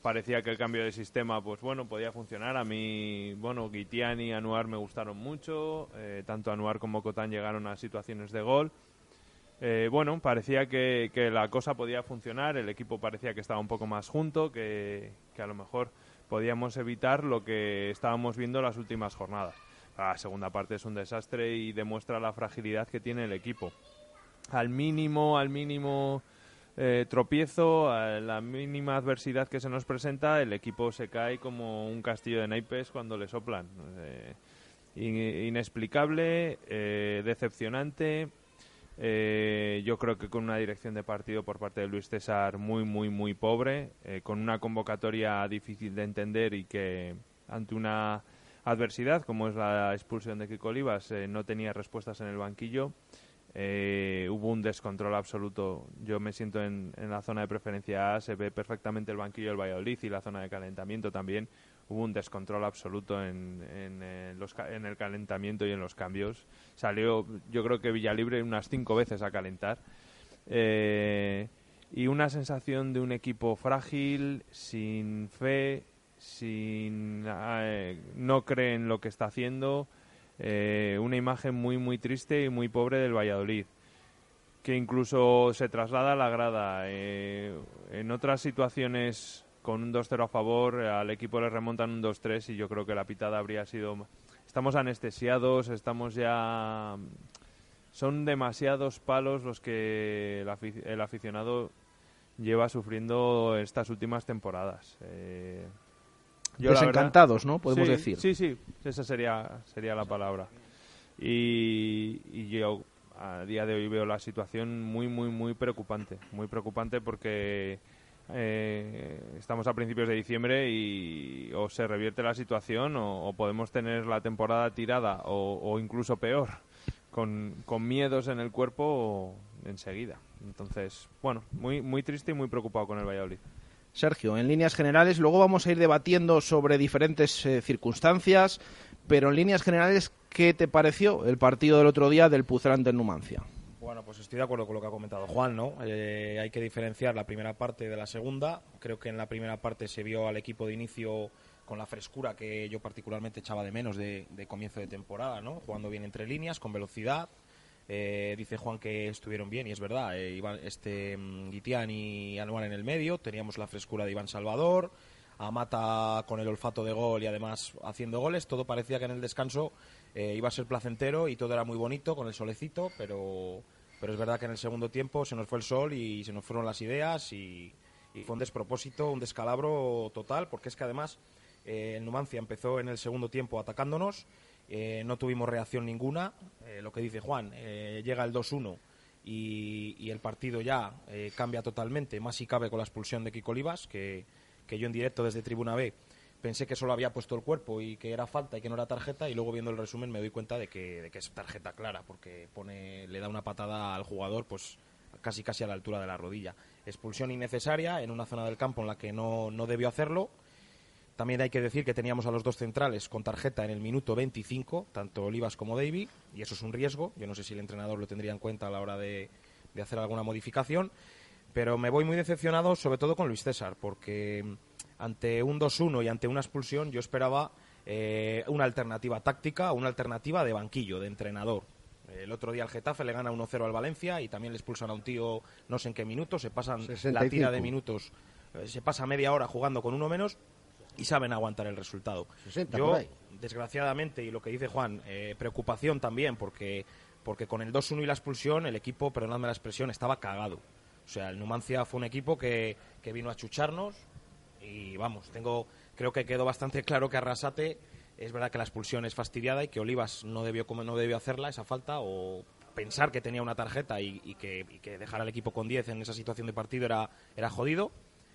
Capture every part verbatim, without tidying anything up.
parecía que el cambio de sistema, pues bueno, podía funcionar. A mí, bueno, Guitián y Anuar me gustaron mucho. Eh, tanto Anuar como Cotán llegaron a situaciones de gol. Eh, bueno, parecía que, que la cosa podía funcionar. El equipo parecía que estaba un poco más junto, que, que a lo mejor podíamos evitar lo que estábamos viendo las últimas jornadas. La segunda parte es un desastre y demuestra la fragilidad que tiene el equipo. Al mínimo, al mínimo eh, tropiezo, a la mínima adversidad que se nos presenta, el equipo se cae como un castillo de naipes cuando le soplan. Eh, in- inexplicable, eh, decepcionante. Eh, yo creo que con una dirección de partido por parte de Luis César muy, muy, muy pobre, eh, con una convocatoria difícil de entender y que ante una adversidad como es la expulsión de Kiko Olivas eh, no tenía respuestas en el banquillo. Eh, hubo un descontrol absoluto. Yo me siento en, en la zona de preferencia A, se ve perfectamente el banquillo del Valladolid y la zona de calentamiento también. Hubo un descontrol absoluto en, en, en, los, en el calentamiento y en los cambios. Salió, yo creo que Villalibre unas cinco veces a calentar. Eh, y una sensación de un equipo frágil, sin fe, sin eh, no cree en lo que está haciendo. Eh, una imagen muy muy triste y muy pobre del Valladolid, que incluso se traslada a la grada. Eh, en otras situaciones con un dos cero a favor al equipo le remontan un dos tres y yo creo que la pitada habría sido... Estamos anestesiados, estamos ya... Son demasiados palos los que el, afic- el aficionado lleva sufriendo estas últimas temporadas. Eh, Yo, Desencantados, verdad, ¿no? Podemos sí, decir. Sí, sí, esa sería, sería la palabra. Y, y yo a día de hoy veo la situación muy, muy, muy preocupante. Muy preocupante porque eh, estamos a principios de diciembre y o se revierte la situación o, o podemos tener la temporada tirada o, o incluso peor, con, con miedos en el cuerpo enseguida. Entonces, bueno, muy, muy triste y muy preocupado con el Valladolid. Sergio, en líneas generales, luego vamos a ir debatiendo sobre diferentes eh, circunstancias, pero en líneas generales, ¿qué te pareció el partido del otro día del Pucela ante el Numancia? Bueno, pues estoy de acuerdo con lo que ha comentado Juan, ¿no? Eh, hay que diferenciar la primera parte de la segunda. Creo que en la primera parte se vio al equipo de inicio con la frescura que yo particularmente echaba de menos de, de comienzo de temporada, ¿no? Jugando bien entre líneas, con velocidad. Eh, dice Juan que estuvieron bien y es verdad, eh, Iván, este, um, Guitián y Anuar en el medio, teníamos la frescura de Iván Salvador, Amata con el olfato de gol y además haciendo goles. Todo parecía que en el descanso eh, iba a ser placentero y todo era muy bonito con el solecito, pero, pero es verdad que en el segundo tiempo se nos fue el sol y se nos fueron las ideas y, y fue un despropósito, un descalabro total, porque es que además eh, el Numancia empezó en el segundo tiempo atacándonos. Eh, no tuvimos reacción ninguna, eh, lo que dice Juan, eh, llega el dos uno y, y el partido ya eh, cambia totalmente, más si cabe con la expulsión de Kiko Olivas, que, que yo en directo desde Tribuna B pensé que solo había puesto el cuerpo y que era falta y que no era tarjeta, y luego viendo el resumen me doy cuenta de que, de que es tarjeta clara, porque pone, le da una patada al jugador pues casi casi a la altura de la rodilla. Expulsión innecesaria en una zona del campo en la que no, no debió hacerlo. También hay que decir que teníamos a los dos centrales con tarjeta en el minuto veinticinco, tanto Olivas como Davy, y eso es un riesgo. Yo no sé si el entrenador lo tendría en cuenta a la hora de, de hacer alguna modificación, pero me voy muy decepcionado, sobre todo con Luis César, porque ante un dos uno y ante una expulsión yo esperaba eh, una alternativa táctica, una alternativa de banquillo, de entrenador. El otro día el Getafe le gana uno cero al Valencia y también le expulsan a un tío no sé en qué minutos, se pasan sesenta y cinco. La tira de minutos, eh, se pasa media hora jugando con uno menos y saben aguantar el resultado. sesenta Yo, por ahí. desgraciadamente, y lo que dice Juan, eh, preocupación también, porque, porque con el dos uno y la expulsión, el equipo, perdonadme la expresión, estaba cagado. O sea, el Numancia fue un equipo que, que vino a chucharnos y, vamos, tengo creo que quedó bastante claro que Arrasate, es verdad que la expulsión es fastidiada y que Olivas no debió, como no debió hacerla, esa falta, o pensar que tenía una tarjeta y, y, que, y que dejar al equipo con diez en esa situación de partido era, era jodido.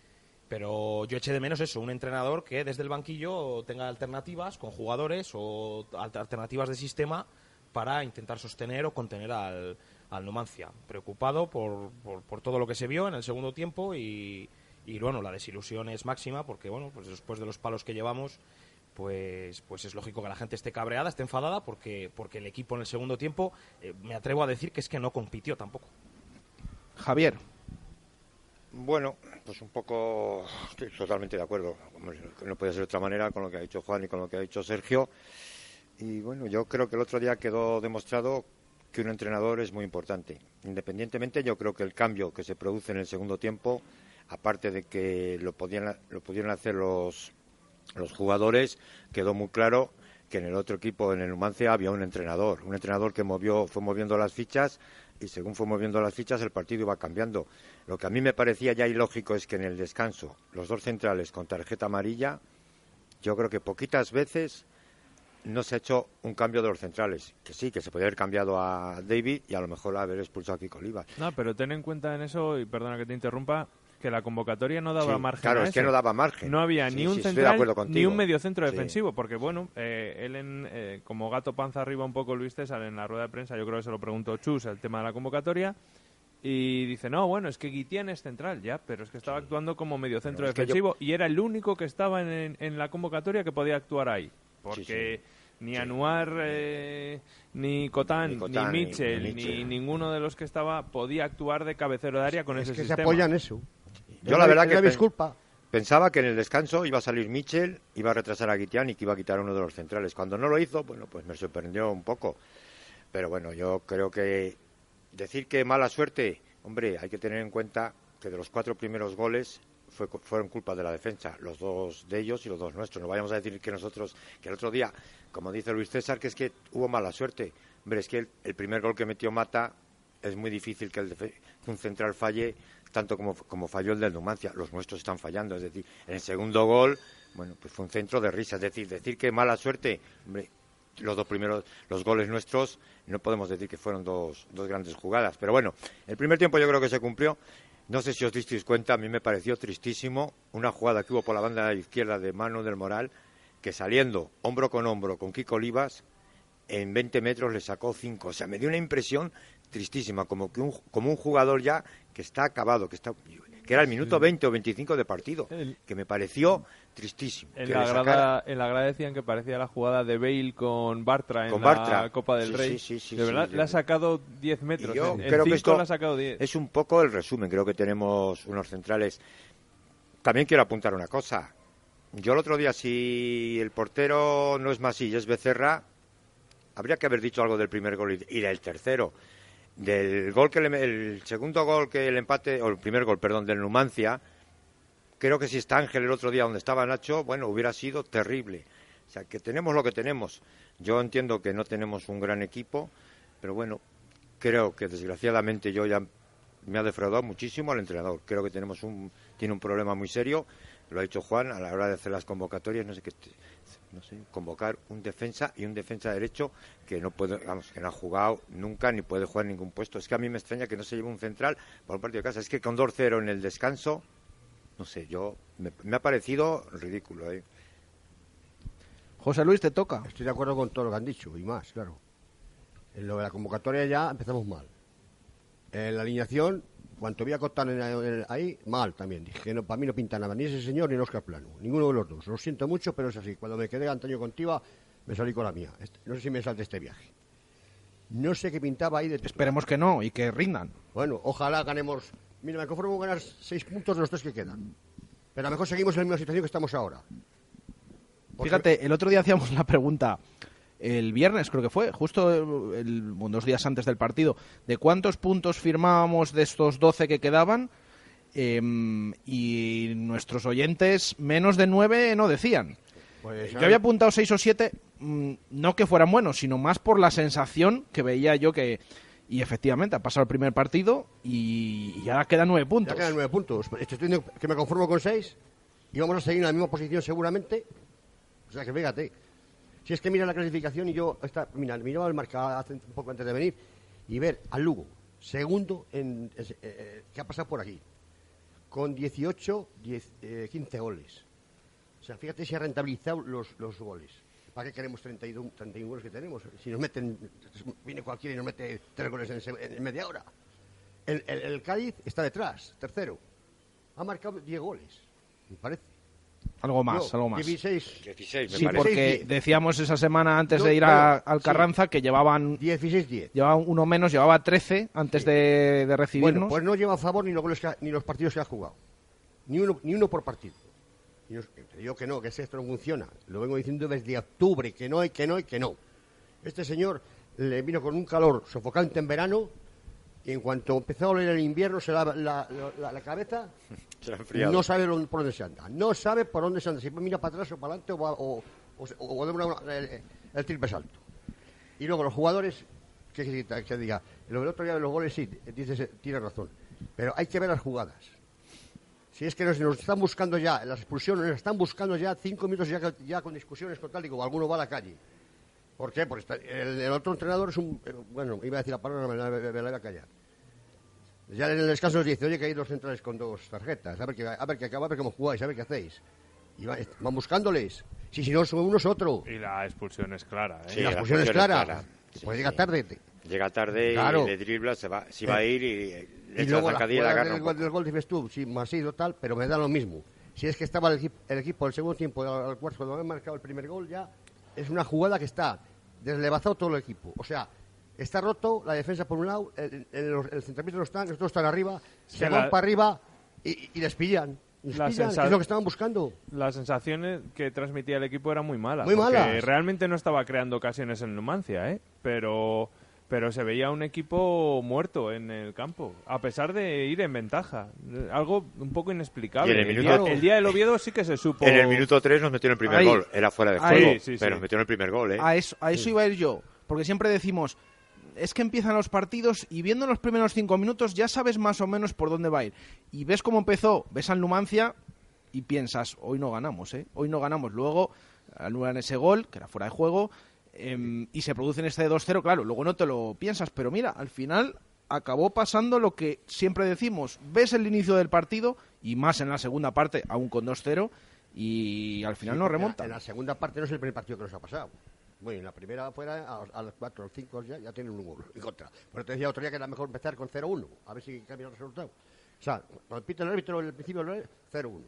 Pero yo eché de menos eso, un entrenador que desde el banquillo tenga alternativas con jugadores o alternativas de sistema para intentar sostener o contener al, al Numancia. Preocupado por, por, por todo lo que se vio en el segundo tiempo y, y bueno, la desilusión es máxima porque bueno, pues después de los palos que llevamos, pues, pues es lógico que la gente esté cabreada, esté enfadada porque, porque el equipo en el segundo tiempo, eh, me atrevo a decir que es que no compitió tampoco. Javier. Bueno, pues un poco, estoy totalmente de acuerdo. No puede ser de otra manera con lo que ha dicho Juan y con lo que ha dicho Sergio. Y bueno, yo creo que el otro día quedó demostrado que un entrenador es muy importante. Independientemente, yo creo que el cambio que se produce en el segundo tiempo, aparte de que lo podían, lo pudieron hacer los, los jugadores, quedó muy claro que en el otro equipo, en el Numancia, había un entrenador. Un entrenador que movió, fue moviendo las fichas y según fue moviendo las fichas el partido iba cambiando. Lo que a mí me parecía ya ilógico es que en el descanso los dos centrales con tarjeta amarilla, yo creo que poquitas veces no se ha hecho un cambio de los centrales. Que sí, que se podría haber cambiado a David y a lo mejor haber expulsado a Kiko Olivas. No, pero ten en cuenta en eso, y perdona que te interrumpa, que la convocatoria no daba Sí, margen claro, a es eso. que no daba margen. No había Sí, ni un sí, estoy de central acuerdo ni contigo. un mediocentro Sí. defensivo, porque bueno, eh, él en, eh, como gato panza arriba un poco Luis César en la rueda de prensa, yo creo que se lo preguntó Chus el tema de la convocatoria, y dice, no, bueno, es que Guitián es central, ya, pero es que estaba actuando como mediocentro Pero es que defensivo y era el único que estaba en, en, en la convocatoria que podía actuar ahí, porque Sí, sí. ni Sí. Anuar, eh, ni Cotán, Ni ni, Cotán, ni- Mitchell, ni ni, Mitchell. ninguno de los que estaba podía actuar de cabecero de área con Es ese que se sistema. apoyan eso. Yo la verdad que es pen- disculpa. pensaba que en el descanso iba a salir Mitchell, iba a retrasar a Guitián y que iba a quitar a uno de los centrales. Cuando no lo hizo, bueno, pues me sorprendió un poco. Pero bueno, yo creo que decir que mala suerte, hombre, hay que tener en cuenta que de los cuatro primeros goles fue, fueron culpa de la defensa, los dos de ellos y los dos nuestros. No vayamos a decir que nosotros, que el otro día, como dice Luis César, que es que hubo mala suerte. Hombre, es que el, el primer gol que metió Mata es muy difícil que, el defe- que un central falle tanto como, como falló el del Numancia. Los nuestros están fallando, es decir, en el segundo gol, bueno, pues fue un centro de risa. Es decir, decir que mala suerte, hombre, los dos primeros, los goles nuestros, no podemos decir que fueron dos, dos grandes jugadas. Pero bueno, el primer tiempo yo creo que se cumplió. No sé si os disteis cuenta, a mí me pareció tristísimo una jugada que hubo por la banda izquierda de Manu del Moral, que saliendo hombro con hombro con Kiko Olivas, en veinte metros le sacó cinco. O sea, me dio una impresión tristísima, como que un, como un jugador ya que está acabado, que está que era el minuto veinte o veinticinco de partido, El- que me pareció tristísimo. En que la, le grada, sacara- en la grada decían que parecía la jugada de Bale con Bartra en Con la Bartra. Copa del Sí, Rey. sí, sí, sí, de verdad, sí, le ha sí. sacado diez metros. Y yo en en creo que cinco esto le ha sacado diez. es un poco el resumen. Creo que tenemos unos centrales. También quiero apuntar una cosa. Yo el otro día, si el portero no es Masí y es Becerra, habría que haber dicho algo del primer gol y y del tercero. Del gol que le- el segundo gol que el empate, o el primer gol, perdón, del Numancia, creo que si está Ángel el otro día donde estaba Nacho, bueno, hubiera sido terrible. O sea, que tenemos lo que tenemos. Yo entiendo que no tenemos un gran equipo, pero bueno, creo que desgraciadamente yo ya me ha defraudado muchísimo al entrenador. Creo que tenemos un tiene un problema muy serio. Lo ha dicho Juan a la hora de hacer las convocatorias, no sé qué, no sé, convocar un defensa y un defensa derecho que no puede, vamos, que no ha jugado nunca ni puede jugar en ningún puesto. Es que a mí me extraña que no se lleve un central por un partido de casa. Es que con dos cero en el descanso, no sé, yo me, me ha parecido ridículo, ¿eh? José Luis, te toca. Estoy de acuerdo con todo lo que han dicho y más, claro. En lo de la convocatoria ya empezamos mal. En la alineación, cuanto vi a Cotán en- en- ahí, mal también. Dije que no, para mí no pinta nada, ni ese señor ni el Oscar Plano. Ninguno de los dos. Lo siento mucho, pero es así. Cuando me quedé Antonio Contiva, me salí con la mía. Este- no sé si me salte este viaje. No sé qué pintaba ahí de... Esperemos que no y que rindan. Bueno, ojalá ganemos. Mira, me conformo con ganar seis puntos de los tres que quedan. Pero a lo mejor seguimos en la misma situación que estamos ahora. Porque- Fíjate, el otro día hacíamos la pregunta, el viernes creo que fue, justo el, unos días antes del partido, de cuántos puntos firmábamos de estos doce que quedaban, em, y nuestros oyentes menos de nueve no decían. Pues, Yo había apuntado seis o siete, mm, no que fueran buenos, sino más por la sensación que veía yo que... Y efectivamente, ha pasado el primer partido y, y ahora quedan nueve puntos. Ya quedan nueve puntos. Estoy diciendo que me conformo con seis y vamos a seguir en la misma posición seguramente. O sea que fíjate. Si es que mira la clasificación y yo... Está, mira, miraba el marcador hace un poco antes de venir y ver al Lugo, segundo, en, eh, eh, que ha pasado por aquí, con dieciocho, diez, eh, quince goles. O sea, fíjate si ha rentabilizado los, los goles. ¿Para qué queremos treinta y uno, treinta y uno goles que tenemos? Si nos meten, viene cualquiera y nos mete tres goles en, se- en media hora. El, el- el Cádiz está detrás, tercero. Ha marcado diez goles, me parece. Algo más, No, algo más. dieciséis. dieciséis, me Sí, parece. porque decíamos esa semana antes No, de ir no, a, al sí. Carranza que llevaban, dieciséis diez. llevaban uno menos, llevaba trece antes Sí. de, de recibirnos. Bueno, pues no lleva a favor ni los, goles que ha- ni los partidos que ha jugado. Ni uno, ni uno por partido. Y yo, te digo que no, que esto no funciona. Lo vengo diciendo desde octubre, que no, y que no, y que no. Este señor le vino con un calor sofocante en verano y en cuanto empezó a oler el invierno se lava la, la, la- la cabeza. Se ha enfriado. No sabe dónde- por dónde se anda. No sabe por dónde se anda. Siempre mira para atrás o para adelante o, va- o, o, se- o da una- una- el, el triple salto. Y luego los jugadores, que, que, que diga, lo del otro día de los goles sí, dices, tiene razón. Pero hay que ver las jugadas. Si es que nos, nos están buscando ya, las expulsiones, nos están buscando ya cinco minutos ya, ya con discusiones con tal, digo, alguno va a la calle. ¿Por qué? Porque está- el, el otro entrenador es un... eh, Bueno, iba a decir la palabra, me la, me la voy a callar. Ya en el descanso nos dice, oye, que hay dos centrales con dos tarjetas, a ver qué, a ver qué acaba, a ver cómo jugáis, a ver qué hacéis. Y va- van buscándoles. Si, si no, son uno es otro. Y la expulsión es clara, ¿eh? Sí, Y la la expulsión es expulsión es clara. clara. Pues Sí, llega sí. tarde. te- Llega tarde Claro. y le dribla, se va, se va a ir y le Y echa luego la la zancadilla y la jugada agarra del, un gol- poco. del gol dices tú, sí, más sido tal, pero me da lo mismo. Si es que estaba el equipo, el equipo el segundo tiempo, al, al cuarto, cuando han marcado el primer gol, ya es una jugada que está deslevazado todo el equipo. O sea, está roto la defensa por un lado, el, el, el, el centrocampista no está, nosotros están arriba, se que van la- para arriba y, y les pillan. Les La pillan, que sensa- es lo que estaban buscando. Las sensaciones que transmitía el equipo eran muy malas. Muy porque malas. realmente no estaba creando ocasiones en Numancia, ¿eh? Pero, pero se veía un equipo muerto en el campo, a pesar de ir en ventaja. Algo un poco inexplicable. Y en el El minuto- día, el día del Oviedo sí que se supo... En el minuto tres nos metieron el primer Ahí. gol. Era fuera de Ahí. juego, Sí, sí, pero sí. nos metieron el primer gol, ¿eh? A eso, a eso iba a ir yo, porque siempre decimos, es que empiezan los partidos y viendo los primeros cinco minutos ya sabes más o menos por dónde va a ir. Y ves cómo empezó, ves al Numancia y piensas, hoy no ganamos, ¿eh? Hoy no ganamos. Luego anulan ese gol, que era fuera de juego, em, y se produce en este dos cero, claro, luego no te lo piensas, pero mira, al final acabó pasando lo que siempre decimos, ves el inicio del partido, y más en la segunda parte, aún con dos cero, y al final Sí, no porque remonta. En la segunda parte no es el primer partido que nos ha pasado. Bueno, en la primera fuera, a, a las cuatro o cinco ya, ya tienen un gol en contra. Pero te decía otro día que era mejor empezar con cero uno, a ver si cambia el resultado. O sea, cuando pita el árbitro en el principio cero uno.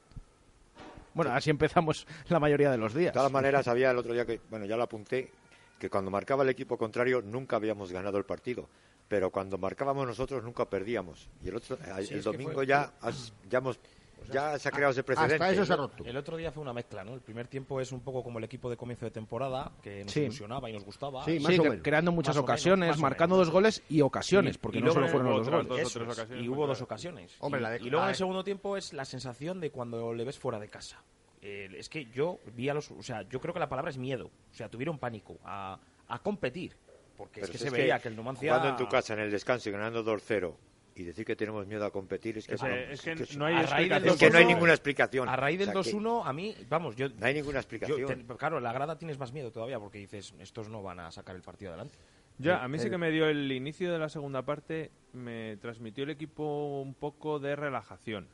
Bueno, así empezamos la mayoría de los días. De todas maneras, había el otro día que, bueno, ya lo apunté, que cuando marcaba el equipo contrario nunca habíamos ganado el partido. Pero cuando marcábamos nosotros nunca perdíamos. Y el otro, el es que domingo fue- ya, has- ya hemos, ya se ha creado ese precedente. Hasta eso se ha roto. El otro día fue una mezcla, ¿no? El primer tiempo es un poco como el equipo de comienzo de temporada, que nos Sí. ilusionaba y nos gustaba. Sí, más Sí, o que- menos. creando muchas Más o menos, ocasiones, más o marcando menos. dos goles y ocasiones, Y- porque y no luego solo fueron los otras goles. dos o Eso tres es, ocasiones y muy hubo dos claras. ocasiones. Hombre, y, la de- y luego en la- el segundo tiempo es la sensación de cuando le ves fuera de casa. Eh, es que yo vi a los... O sea, yo creo que la palabra es miedo. O sea, tuvieron pánico a, a competir. Porque Pero es que si se es veía que el Numancia... Jugando en tu casa en el descanso y ganando dos cero y decir que tenemos miedo a competir es que, Es que- vamos, es que es no hay a raíz del explicación. es que no hay dos uno, ninguna explicación. A raíz del O sea, que dos uno, a mí, vamos, yo... no hay ninguna yo explicación. te- claro, en la grada tienes más miedo todavía porque dices, estos no van a sacar el partido adelante. Ya, a mí sí que me dio el inicio de la segunda parte, me transmitió el equipo un poco de relajación.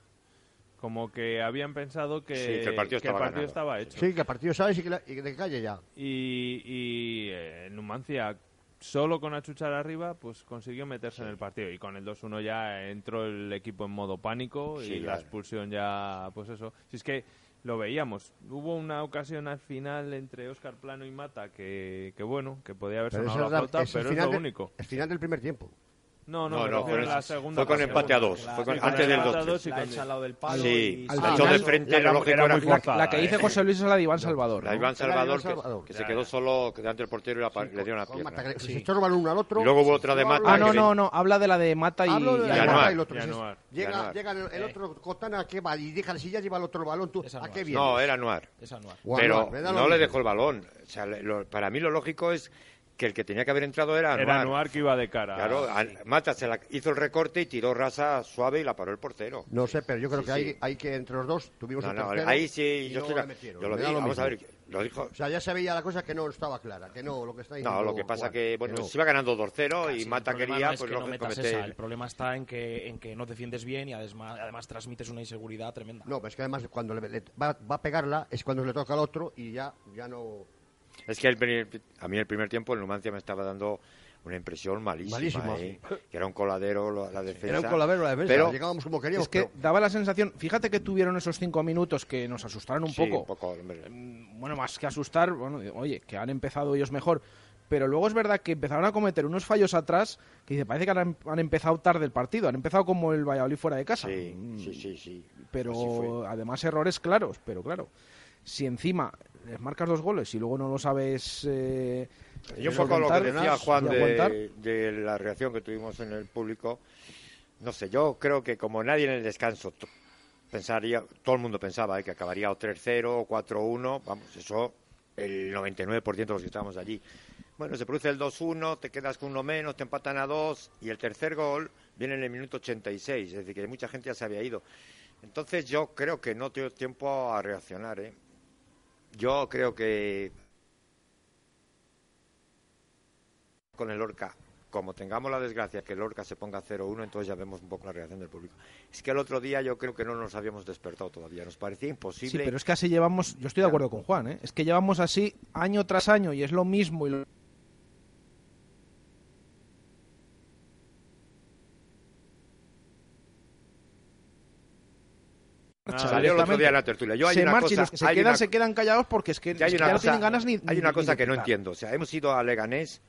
Como que habían pensado que, Sí, que el partido estaba ganado. estaba hecho. Sí, que el partido sabes y que, la- y que te calle ya. Y, y eh, Numancia, solo con Achuchar arriba, pues consiguió meterse en el partido. Y con el dos uno ya entró el equipo en modo pánico Sí, y la claro. expulsión ya, pues eso. Si es que lo veíamos. Hubo una ocasión al final entre Óscar Plano y Mata que, que bueno, que podía haber Pero sonado eso la es, flauta, es el pero es final lo de- único. el final del primer tiempo. No, no, No, me no, refiero fue, a la segunda fue con parte. empate a dos. La- Fue con- sí, antes la- del la- dos dos y la con- echa al lado del palo Sí, y... al la final echó de frente, era- lo lógico era era muy forzada, La que ¿eh? dice José Luis es la de Iván Salvador. La ¿no? Iván Era Iván Salvador, que, Salvador. que se quedó solo delante del portero y la pa- le dio una Con Mata, pierna. que Sí. Se estorban uno al otro. Y luego hubo otra de Mata. Ah, que no, vi- no, no. Habla de la de Mata y, Hablo de y la y de Anuar. Mata y el otro. Y Dices, Anuar. Y Llega, Anuar. llega el, el otro Cotana, ¿qué va? Y deja, si ya lleva el otro balón, tú, Es ¿a Anuar. qué viene? No, era Anuar. Es Anuar. O Pero Anuar, me da lo no le mismo. dejó el balón. O sea, le- lo- para mí lo lógico es que el que tenía que haber entrado era Anuar. Era Anuar que iba de cara. Claro, a- Mata se la hizo el recorte y tiró rasa suave y la paró el portero. No sé, pero yo creo Sí, que sí. hay, hay que entre los dos tuvimos No, un no, tercero ahí sí, y yo, no estoy- la metieron. yo lo Me da dije, lo vamos a mismo. ver, lo dijo. O sea, ya se veía la cosa que no estaba clara, que no, lo que está diciendo No, lo que pasa Juan, que, bueno, no. se iba ganando dos cero y Sí, Mata el problema quería, no es pues que no lógico, metas meter... esa, el problema está en que, en que no defiendes bien y además, además transmites una inseguridad tremenda. No, pero es que además cuando le, le- va, va a pegarla es cuando le toca al otro y ya, ya no... Es que el primer- a mí el primer tiempo el Numancia me estaba dando una impresión malísima, Malísima. ¿eh? Que era un coladero la, la defensa. Era un coladero la defensa, pero llegábamos como queríamos. Es que pero... daba la sensación, fíjate que tuvieron esos cinco minutos que nos asustaron un sí, poco. un poco, hombre. Bueno, más que asustar, bueno, oye, que han empezado ellos mejor. Pero luego es verdad que empezaron a cometer unos fallos atrás que dice, parece que han, han empezado tarde el partido. Han empezado como el Valladolid fuera de casa. Sí, Mm, sí, sí, sí. Pero Así fue. además errores claros. Pero claro, si encima les marcas dos goles y luego no lo sabes... Eh, Y un poco lo que solventar decía Juan y aguantar. de, de la reacción que tuvimos en el público, no sé, yo creo que como nadie en el descanso t- pensaría, todo el mundo pensaba ¿eh? que acabaría o tres cero o cuatro uno, vamos, eso el noventa y nueve por ciento de los que estábamos allí. Bueno, se produce el dos uno, te quedas con uno menos, te empatan a dos y el tercer gol viene en el minuto ochenta y seis, es decir, que mucha gente ya se había ido. Entonces yo creo que no tengo tiempo a reaccionar, ¿eh? Yo creo que con el Lorca, como tengamos la desgracia que el Lorca se ponga cero uno, entonces ya vemos un poco la reacción del público. Es que el otro día yo creo que no nos habíamos despertado todavía, nos parecía imposible. Sí, pero es que así llevamos... Yo estoy de acuerdo con Juan, ¿eh? Es que llevamos así año tras año y es lo mismo y lo... Nada, Salió el otro día en la tertulia. Yo hay se una marchan y cosa, los que se hay quedan una- se quedan callados porque es que, que hay es que una ya no cosa, tienen ganas ni hay una ni- cosa ni de que no empezar. entiendo. O sea, hemos ido a Leganés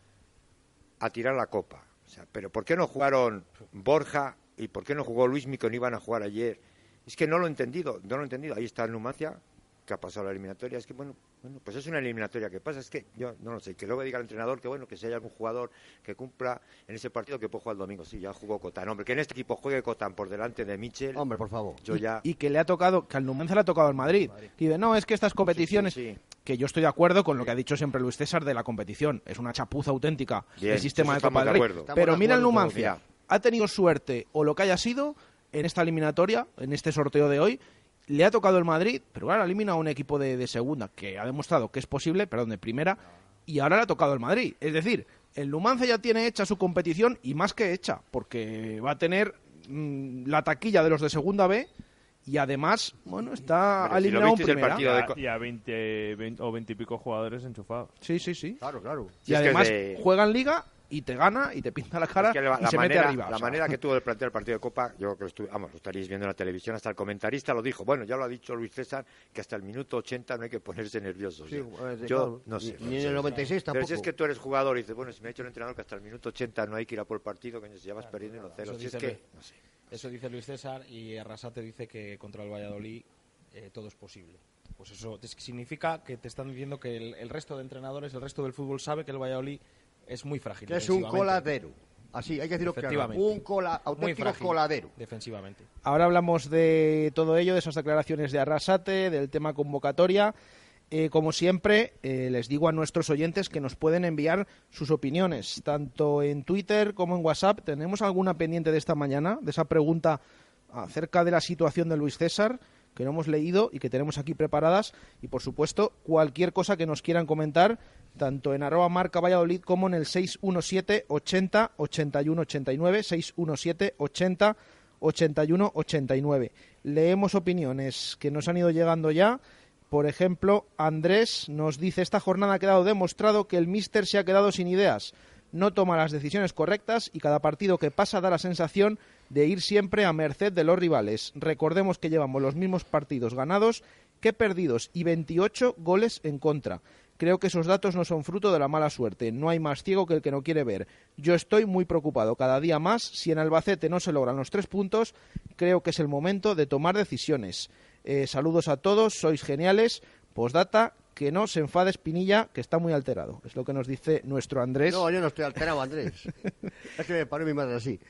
a tirar la copa. O sea, pero ¿por qué no jugaron Borja y por qué no jugó Luismi que no iban a jugar ayer? Es que no lo he entendido, no lo he entendido. Ahí está el Numancia, que ha pasado la eliminatoria. Es que, bueno, bueno, pues es una eliminatoria que pasa. Es que yo no lo sé, que luego diga el entrenador que, bueno, que si hay algún jugador que cumpla en ese partido que puede jugar el domingo. Sí, ya jugó Cotán. Hombre, que en este equipo juegue Cotán por delante de Michel. Hombre, por favor. Yo ya... Y que le ha tocado, que al Numancia le ha tocado al Madrid. Y de no, es que estas competiciones, Sí, sí, sí. que yo estoy de acuerdo con lo que ha dicho siempre Luis César de la competición, es una chapuza auténtica Bien, el sistema eso de Copa estamos del de Rey. acuerdo. Pero Estamos de mira el acuerdo todos, Numancia, mira. ha tenido suerte o lo que haya sido en esta eliminatoria, en este sorteo de hoy. Le ha tocado el Madrid, pero ahora elimina a un equipo de, de segunda que ha demostrado que es posible, perdón, de primera, y ahora le ha tocado el Madrid. Es decir, el Numancia ya tiene hecha su competición y más que hecha, porque va a tener mmm, la taquilla de los de segunda B y además, bueno, está Hombre, si lo eliminado en visteis el primera. partido Y de a, co- y a veinte, veinte o veinte y pico jugadores enchufados. Sí, sí, sí. Claro, claro. Si Y es que además de- juega en Liga y te gana y te pinta la cara Es que la, y la se manera, mete arriba. la o sea. manera que tuvo de plantear el partido de Copa, yo creo que lo, estu- vamos, lo estaréis viendo en la televisión, hasta el comentarista lo dijo. Bueno, ya lo ha dicho Luis César, que hasta el minuto ochenta no hay que ponerse nervioso. Sí, yo eh, yo claro. no sé. Ni- no ni en sé. el noventa y seis Pero tampoco. si es que tú eres jugador y dices, bueno, si me ha dicho el entrenador que hasta el minuto ochenta no hay que ir a por el partido, que si ya vas perdiendo uno cero. eso Si es dice que, Luis. no sé. Eso dice Luis César y Arrasate dice que contra el Valladolid eh, todo es posible. Pues eso te- significa que te están diciendo que el, el resto de entrenadores, el resto del fútbol sabe que el Valladolid es muy frágil. Que es un defensivamente. coladero. Así, hay que decirlo claro. Efectivamente. Un cola, Muy auténtico frágil coladero. defensivamente. Ahora hablamos de todo ello, de esas declaraciones de Arrasate, del tema convocatoria. Eh, como siempre, eh, les digo a nuestros oyentes que nos pueden enviar sus opiniones, tanto en Twitter como en WhatsApp. ¿Tenemos alguna pendiente de esta mañana, de esa pregunta acerca de la situación de Luis César, que no hemos leído y que tenemos aquí preparadas? Y, por supuesto, cualquier cosa que nos quieran comentar, tanto en arroba marca Valladolid como en el seis uno siete ochenta ochenta y uno ochenta y nueve, seis uno siete ochenta ochenta y uno ochenta y nueve. Leemos opiniones que nos han ido llegando ya. Por ejemplo, Andrés nos dice: esta jornada ha quedado demostrado que el míster se ha quedado sin ideas, no toma las decisiones correctas y cada partido que pasa da la sensación de ir siempre a merced de los rivales. Recordemos que llevamos los mismos partidos ganados que perdidos y veintiocho goles en contra. Creo que esos datos no son fruto de la mala suerte. No hay más ciego que el que no quiere ver. Yo estoy muy preocupado cada día más. Si en Albacete no se logran los tres puntos, creo que es el momento de tomar decisiones. Eh, saludos a todos, sois geniales. Postdata, que no se enfade Espinilla, que está muy alterado. Es lo que nos dice nuestro Andrés. No, yo no estoy alterado, Andrés. Es que me paró mi madre así.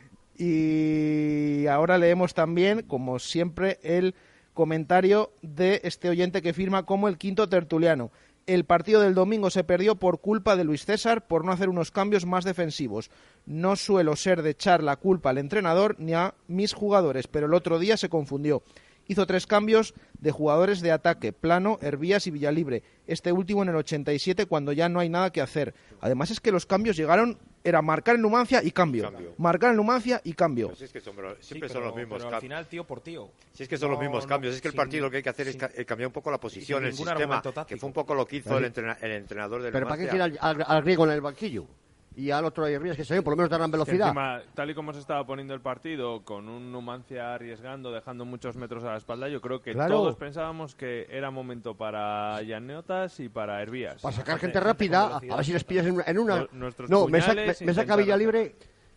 Y ahora leemos también, como siempre, el comentario de este oyente que firma como el quinto tertuliano. El partido del domingo se perdió por culpa de Luis César por no hacer unos cambios más defensivos. No suelo ser de echar la culpa al entrenador ni a mis jugadores, pero el otro día se confundió. Hizo tres cambios de jugadores de ataque, Plano, Hervías y Villalibre. Este último en el ochenta y siete, cuando ya no hay nada que hacer. Además es que los cambios llegaron, era marcar en Numancia y cambio. Cambio. Marcar en Numancia y cambio. Pero si es que son- siempre Sí, son pero- los mismos pero al cambios. final, tío por tío. Si es que son los No, mismos no, cambios, es que el sin- partido lo que hay que hacer es sin- ca- eh, cambiar un poco la posición, el ningún sistema, argumento táctico. que fue un poco lo que hizo Pero el, sí. entrena- el entrenador del ¿Pero para qué Numancia. quiere al, al- al griego en el banquillo? y al otro Hervías, que se por lo menos darán velocidad. Encima, tal y como se estaba poniendo el partido, con un Numancia arriesgando, dejando muchos metros a la espalda, yo creo que claro. todos pensábamos que era momento para Llaneotas y para Hervías. Para sacar gente rápida, a ver si les pillas en una... En una... Nuestros no, me, sa puñales, me, me saca Villalibre...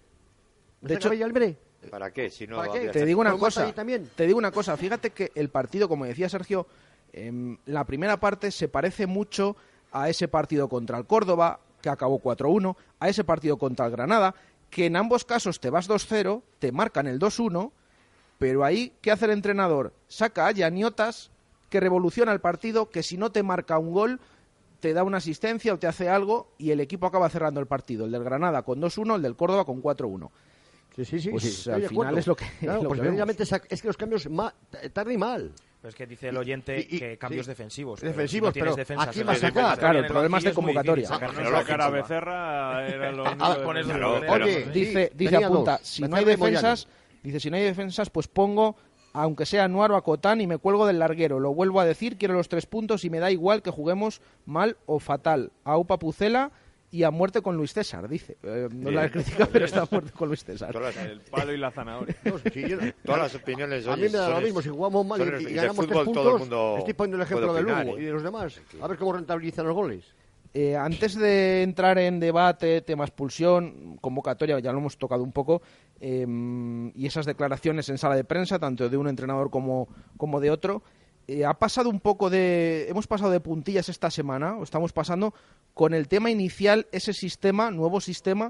¿Me De saca hecho, Villalibre? ¿Para qué? Si no ¿Para qué? Te digo una ¿Lo mata cosa, ahí también? te digo una cosa, fíjate que el partido, como decía Sergio, eh, la primera parte se parece mucho a ese partido contra el Córdoba, que acabó cuatro uno, a ese partido contra el Granada, que en ambos casos te vas dos cero, te marcan el dos uno, pero ahí, ¿qué hace el entrenador? Saca a Llaneotas, que revoluciona el partido, que si no te marca un gol, te da una asistencia o te hace algo, y el equipo acaba cerrando el partido. El del Granada con dos uno, el del Córdoba con cuatro uno. Sí, sí, sí. Pues sí, al final es lo que, claro, lo pues que vemos. precisamente es que los cambios ma tarde y mal. Pero es que dice el oyente Y- y- que cambios sí. defensivos. Defensivos, pero, si no pero tienes defensas aquí en va a la sacar. convocatoria, Claro, en el problema es de banquillo muy convocatoria. difícil sacar No nuestra sacar a defensa. Becerra era lo único Ah, que pones tenía. los Pero- Oye, Dice, sí, dice tenía apunta, dos. si Me no hay trae Moyano. defensas, dice, si no hay defensas, pues pongo, aunque sea Anuar o Acotán, y me cuelgo del larguero. Lo vuelvo a decir, quiero los tres puntos y me da igual que juguemos mal o fatal. A Upa Pucela y a muerte con Luis César, dice. Eh, no Bien. la crítica, pero está a muerte con Luis César. Todas las, El palo y la zanahoria. No, sí, yo no- todas las opiniones. A mí me da lo mismo, si jugamos mal y, son- y y de ganamos tres fútbol todo el puntos, mundo estoy poniendo el ejemplo puede de opinar, Lugo ¿eh? y de los demás. A ver cómo rentabilizan los goles. Eh, antes de entrar en debate, tema expulsión, convocatoria, ya lo hemos tocado un poco, eh, y esas declaraciones en sala de prensa, tanto de un entrenador como, como de otro, eh, ha pasado un poco de... Hemos pasado de puntillas esta semana, o estamos pasando con el tema inicial, ese sistema, nuevo sistema,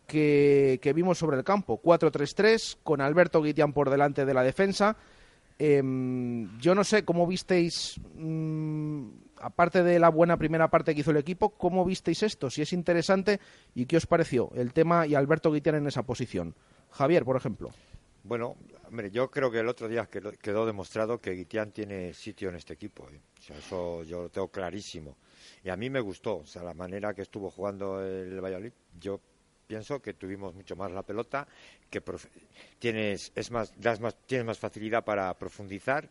que, que vimos sobre el campo. cuatro tres tres, con Alberto Guitián por delante de la defensa. Eh, yo no sé cómo visteis... Mmm, aparte de la buena primera parte que hizo el equipo, ¿cómo visteis esto? Si es interesante, ¿y qué os pareció el tema y Alberto Guitián en esa posición? Javier, por ejemplo. Bueno, hombre, yo creo que el otro día quedó, quedó demostrado que Guitián tiene sitio en este equipo. ¿eh? O sea, eso yo lo tengo clarísimo. Y a mí me gustó, o sea, la manera que estuvo jugando el Valladolid. Yo pienso que tuvimos mucho más la pelota, que tienes, es más, das más, tienes más facilidad para profundizar,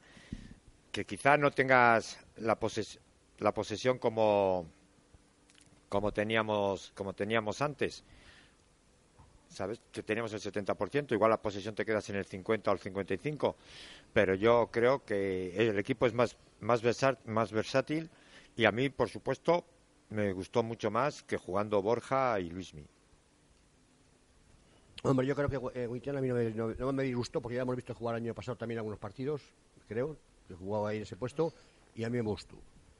que quizá no tengas la posesión la posesión como como teníamos como teníamos antes, sabes, que teníamos el setenta por ciento, igual la posesión te quedas en el cincuenta o el cincuenta y cinco, pero yo creo que el equipo es más más versar, más versátil, y a mí, por supuesto, me gustó mucho más que jugando Borja y Luismi. Hombre, yo creo que eh, Guitián a mí no me, no, no me disgustó, porque ya hemos visto jugar el año pasado también algunos partidos, creo, que jugaba ahí en ese puesto, y a mí me gustó.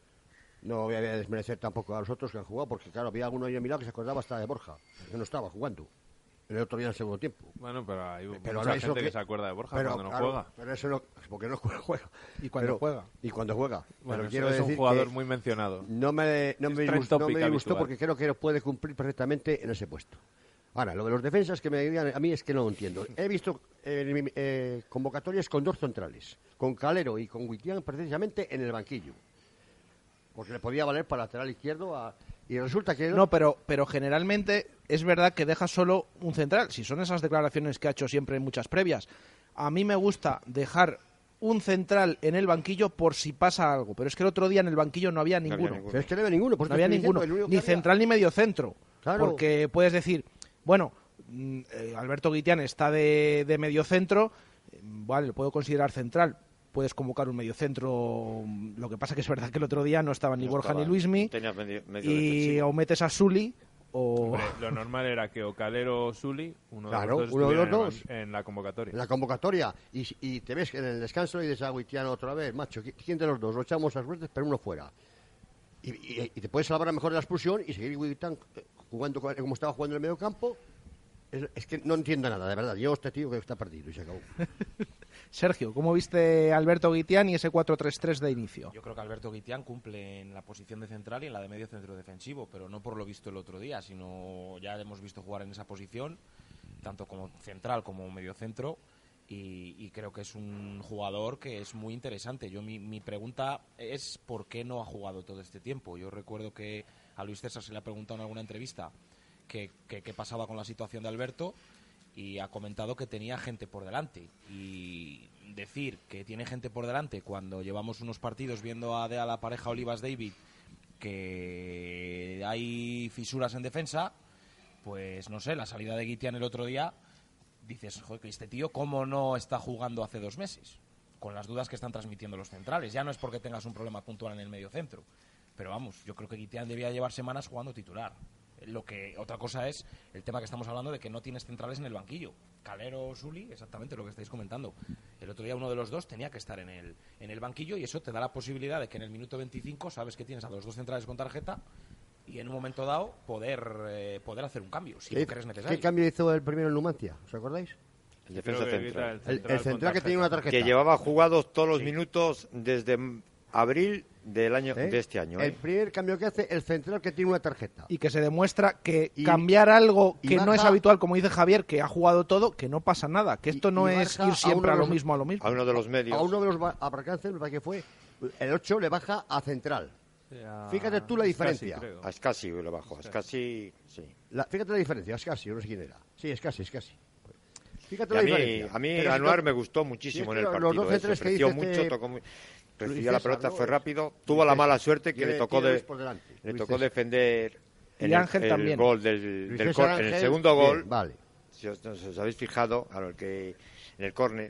No voy a desmerecer tampoco a los otros que han jugado, porque claro, había alguno ahí en mi lado que se acordaba hasta de Borja, que no estaba jugando. El otro día en el segundo tiempo. Bueno, pero hay Pero mucha no es gente lo que... que- se acuerda de Borja Pero, cuando no claro, juega. Pero eso no, porque no juega. ¿Y cuando Pero- juega? Y cuando juega. Bueno, pero es, quiero es un decir jugador que muy mencionado. no me, no Es me, trend disgustó, no topic me disgustó habitual. porque creo que lo puede cumplir perfectamente en ese puesto. Ahora, lo de los defensas que me digan a mí es que no lo entiendo. He visto eh, eh, convocatorias con dos centrales, con Calero y con Guitián precisamente en el banquillo. Porque le podía valer para lateral izquierdo a... y resulta que... No, pero, pero generalmente es verdad que deja solo un central. Si son esas declaraciones que ha hecho siempre en muchas previas. A mí me gusta dejar un central en el banquillo por si pasa algo. Pero es que el otro día en el banquillo no había había ninguno. ninguno. Pero es que no había ninguno. Pues No te había estoy diciendo, ninguno. el único que Ni había- central ni medio centro. Claro. Porque puedes decir, bueno, mm, eh, Alberto Guitián está de, de medio centro, eh, vale, lo puedo considerar central. Puedes convocar un medio centro. Lo que pasa que es verdad que el otro día no estaban ni No Borja estaba, ni Luismi. tenías medio, medio Y defensivo. o metes a Sully o... Hombre, lo normal era que o Calero o Zuli, uno Claro, de los dos, uno de los estuvieran dos. en, en la convocatoria. En la convocatoria. Y, y te ves en el descanso y dices a Guitián otra vez, macho, ¿quién de los dos? Lo echamos a suertes, pero uno fuera. Y, y- y te puedes salvar a lo mejor de la expulsión y seguir Guitián eh, jugando co- como estaba jugando en el medio campo. Es, es que no entiendo nada, de verdad. Yo este tío que está perdido y se acabó. Sergio, ¿cómo viste a Alberto Guitián y ese cuatro tres tres de inicio? Yo creo que Alberto Guitián cumple en la posición de central y en la de medio centro defensivo, pero no por lo visto el otro día, sino ya hemos visto jugar en esa posición, tanto como central como medio centro, y, y creo que es un jugador que es muy interesante. Yo mi, mi pregunta es ¿por qué no ha jugado todo este tiempo? Yo recuerdo que a Luis César se le ha preguntado en alguna entrevista que que- qué pasaba con la situación de Alberto, y ha comentado que tenía gente por delante. Y decir que tiene gente por delante cuando llevamos unos partidos viendo a, de a la pareja Olivas David que hay fisuras en defensa, pues no sé, la salida de Guitián el otro día, dices, joder, que este tío cómo no está jugando hace dos meses, con las dudas que están transmitiendo los centrales. Ya no es porque tengas un problema puntual en el medio centro, pero vamos, yo creo que Guitián debía llevar semanas jugando titular. Lo que otra cosa es el tema que estamos hablando de que no tienes centrales en el banquillo. Calero, Suli, exactamente lo que estáis comentando. El otro día uno de los dos tenía que estar en el, en el banquillo y eso te da la posibilidad de que en el minuto veinticinco sabes que tienes a los dos centrales con tarjeta y en un momento dado poder eh, poder hacer un cambio, si lo crees necesario. ¿Qué cambio hizo el primero en Numancia? ¿Os acordáis? El defensa central. El, el central que tenía una tarjeta. Que llevaba jugados todos los Sí. minutos desde abril del año ¿Eh? de este año. El ¿eh? primer cambio que hace el central que tiene una tarjeta. Y que se demuestra que Y- cambiar algo y que no baja- es habitual, como dice Javier, que ha jugado todo, que no pasa nada, que esto Y- no y es baja ir a siempre uno a de lo los- mismo, a lo mismo. A uno de los medios. A uno de los ba- a Braganza, me parece que fue el ocho, le baja a central. Ya, Fíjate tú la es diferencia. casi, creo. A Scassi lo bajó. A Scassi, sí. La- fíjate la diferencia, es casi, no sé quién era. Sí, es casi, es casi. Fíjate Y la a mí, diferencia. a mí Pero si Anuar no- me gustó muchísimo y en es el que los partido. dos ¿eh? centrales Se que ofreció dice mucho, este tocó muy... Recibió Luis la César, pelota, ¿no? fue Es- rápido. Luis Tuvo la César. mala suerte que Tiene- le tocó tiene de, Luis por delante, le Luis tocó César. defender Y en el, Ángel el también. gol del, Luis del César cor- en el Ángel, segundo bien, gol. Vale. Si os, si os habéis fijado, claro, el que en el córner,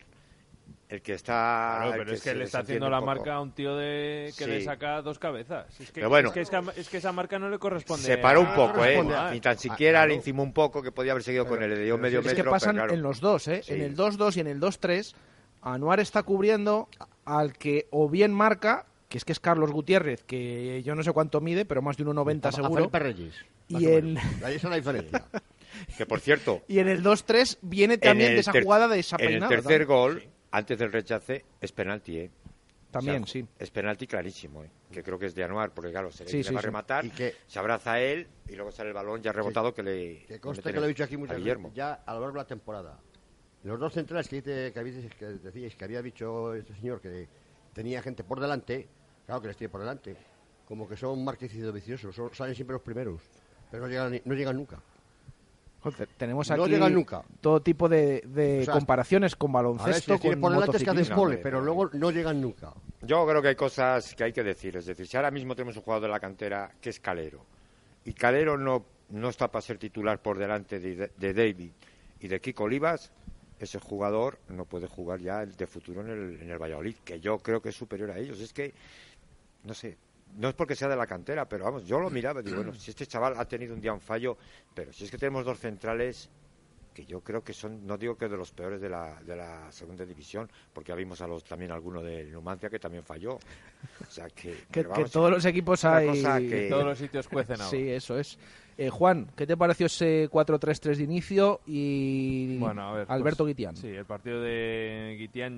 el que está. Claro, el pero es que se le está desentiende haciendo la un poco. marca a un tío de que Sí. le saca dos cabezas. Es que, Pero bueno. es, que, es, que, es que esa marca no le corresponde. Se paró un a- poco, ¿eh? corresponde a- Ni tan Ah, siquiera claro. le encimó un poco, que podía haber seguido con él. Le dio pero medio sí, Es metro. que pasan pero claro. en los dos, ¿eh? Sí. En el dos dos y en el dos tres, Anuar está cubriendo al que o bien marca, que es que es Carlos Gutiérrez, que yo no sé cuánto mide, pero más de uno noventa A- a seguro. Felipe Reyes, más Y o en- menos. Ahí está la diferencia. Que por cierto, Y en el dos tres viene en también el de esa ter- jugada de esa en el peinada. tercer también. gol, antes del rechace, es penalti, ¿eh? También, O sea, sí. Es penalti clarísimo, ¿eh? Que creo que es de Anuar, porque claro, se le, Sí, le sí, va a sí. rematar, Y que- se abraza a él y luego sale el balón ya rebotado que le. Que le conste meten que lo he en- dicho aquí a muchas Guillermo. veces, ya a lo largo de la temporada. Los dos centrales que, dice- que, habéis- que decíais que había dicho este señor que tenía gente por delante, claro que les tiene por delante, como que son marquecidos viciosos, son- salen siempre los primeros, pero no llegan, ni- no llegan nunca. Joder, tenemos No aquí llegan nunca. todo tipo de, de O sea, comparaciones con A ver, si baloncesto, les tiene con por delante es que hacen motociclismo. pole, hombre, pero no, luego no llegan nunca. Yo creo que hay cosas que hay que decir. Es decir, si ahora mismo tenemos un jugador de la cantera que es Calero, y Calero no, no está para ser titular por delante de, de David y de Kiko Olivas, ese jugador no puede jugar ya de futuro en el, en el Valladolid, que yo creo que es superior a ellos. Es que, no sé, no es porque sea de la cantera, pero vamos, yo lo miraba y digo, bueno, si este chaval ha tenido un día un fallo, pero si es que tenemos dos centrales que yo creo que son, no digo que de los peores de la, de la segunda división, porque ya vimos a los también alguno de Numancia que también falló. O sea que, Que, pero que vamos, todos los equipos una hay... cosa que- En todos los sitios cuecen agua. Sí, eso es. Eh, Juan, ¿qué te pareció ese cuatro tres tres de inicio y Bueno, a ver, Alberto pues, Guitián? Sí, el partido de Guitián,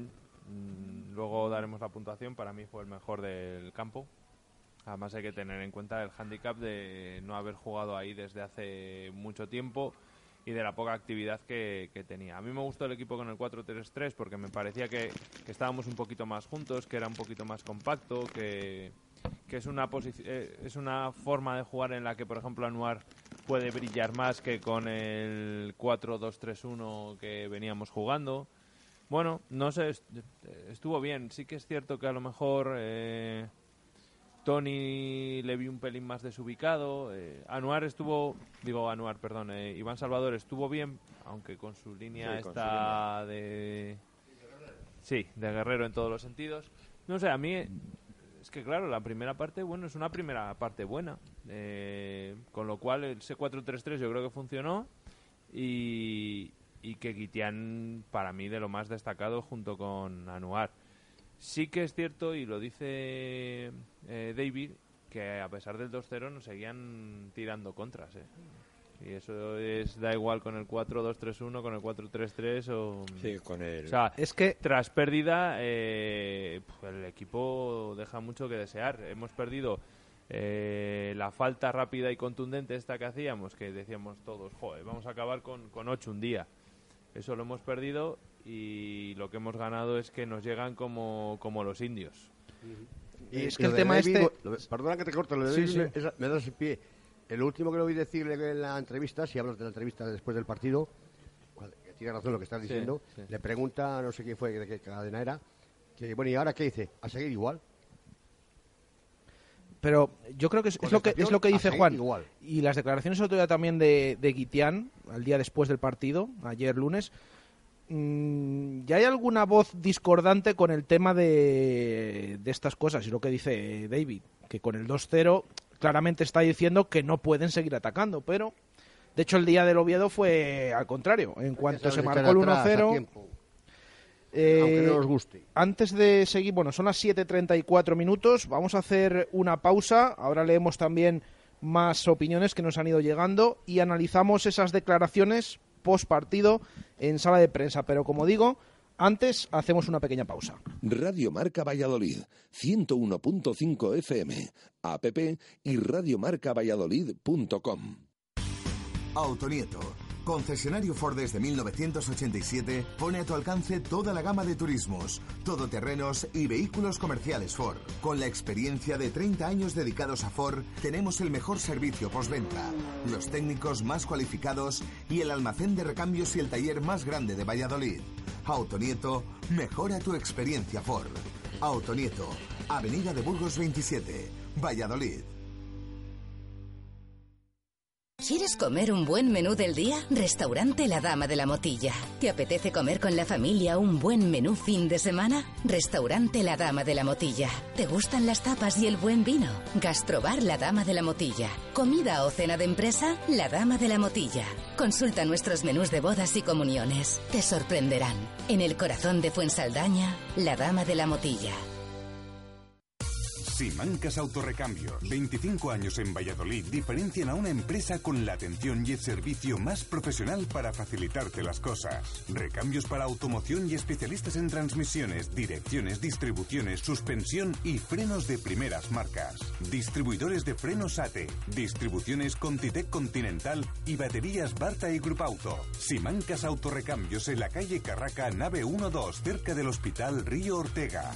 mm, luego daremos la puntuación, para mí fue el mejor del campo. Además hay que tener en cuenta el hándicap de no haber jugado ahí desde hace mucho tiempo y de la poca actividad que, que tenía. A mí me gustó el equipo con el cuatro tres tres porque me parecía que, que estábamos un poquito más juntos, que era un poquito más compacto, que, que es una posici- eh, es una forma de jugar en la que, por ejemplo, Anuar puede brillar más que con el cuatro dos tres uno que veníamos jugando. Bueno, no sé, est- estuvo bien. Sí que es cierto que a lo mejor eh, Tony le vi un pelín más desubicado. Eh, Anuar estuvo, digo Anuar, perdón, eh, Iván Salvador estuvo bien, aunque con su línea Sí, con su está de... Sí, de guerrero en todos los sentidos. No sé, a mí... eh, Es que claro, la primera parte, bueno, es una primera parte buena. Eh, con lo cual el C cuatro tres tres yo creo que funcionó. Y, y que Guitián, para mí, de lo más destacado junto con Anuar. Sí que es cierto, y lo dice eh, David, que a pesar del dos cero nos seguían tirando contras. ¿eh? Y eso es da igual con el cuatro dos tres uno, con el cuatro tres tres o... Sí, con el... O sea, Es que tras pérdida, eh, pues el equipo deja mucho que desear. Hemos perdido eh, la falta rápida y contundente esta que hacíamos, que decíamos todos, joder, vamos a acabar con, con ocho un día. Eso lo hemos perdido y lo que hemos ganado es que nos llegan como, como los indios. Y Es que lo el de tema David, este- lo de- perdona que te corto, lo de Sí, David sí. me- es- me das el pie. El último que lo oí decirle en la entrevista, si hablas de la entrevista después del partido, cual- que tiene razón lo que estás Sí, diciendo, sí. le pregunta, no sé quién fue, de qué cadena era, que bueno, ¿y ahora qué dice? ¿A seguir igual? pero yo creo que es, es lo que es lo que dice Juan. Igual. Y las declaraciones otro día también de, de Guitián, al día después del partido, ayer lunes, mmm, ya hay alguna voz discordante con el tema de, de estas cosas, y lo que dice David, que con el dos cero claramente está diciendo que no pueden seguir atacando, pero de hecho el día del Oviedo fue al contrario, en cuanto se marcó el uno cero... Eh, aunque no nos guste. Antes de seguir, bueno, son las siete treinta y cuatro minutos, vamos a hacer una pausa, ahora leemos también más opiniones que nos han ido llegando y analizamos esas declaraciones post partido en sala de prensa, pero como digo, antes hacemos una pequeña pausa. Radio Marca Valladolid, ciento uno punto cinco F M, app y radiomarca valladolid punto com. Autonieto, concesionario Ford desde mil novecientos ochenta y siete, pone a tu alcance toda la gama de turismos, todoterrenos y vehículos comerciales Ford. Con la experiencia de treinta años dedicados a Ford, tenemos el mejor servicio postventa, los técnicos más cualificados y el almacén de recambios y el taller más grande de Valladolid. Autonieto, mejora tu experiencia Ford. Autonieto, Avenida de Burgos veintisiete, Valladolid. ¿Quieres comer un buen menú del día? Restaurante La Dama de la Motilla. ¿Te apetece comer con la familia un buen menú fin de semana? Restaurante La Dama de la Motilla. ¿Te gustan las tapas y el buen vino? Gastrobar La Dama de la Motilla. ¿Comida o cena de empresa? La Dama de la Motilla. Consulta nuestros menús de bodas y comuniones. Te sorprenderán. En el corazón de Fuensaldaña, La Dama de la Motilla. Simancas Autorrecambios. veinticinco años en Valladolid diferencian a una empresa con la atención y el servicio más profesional para facilitarte las cosas. Recambios para automoción y especialistas en transmisiones, direcciones, distribuciones, suspensión y frenos de primeras marcas. Distribuidores de frenos A T E, distribuciones Contitec Continental y baterías Barta y Grupauto. Simancas Autorrecambios en la calle Carraca, nave uno dos, cerca del Hospital Río Ortega.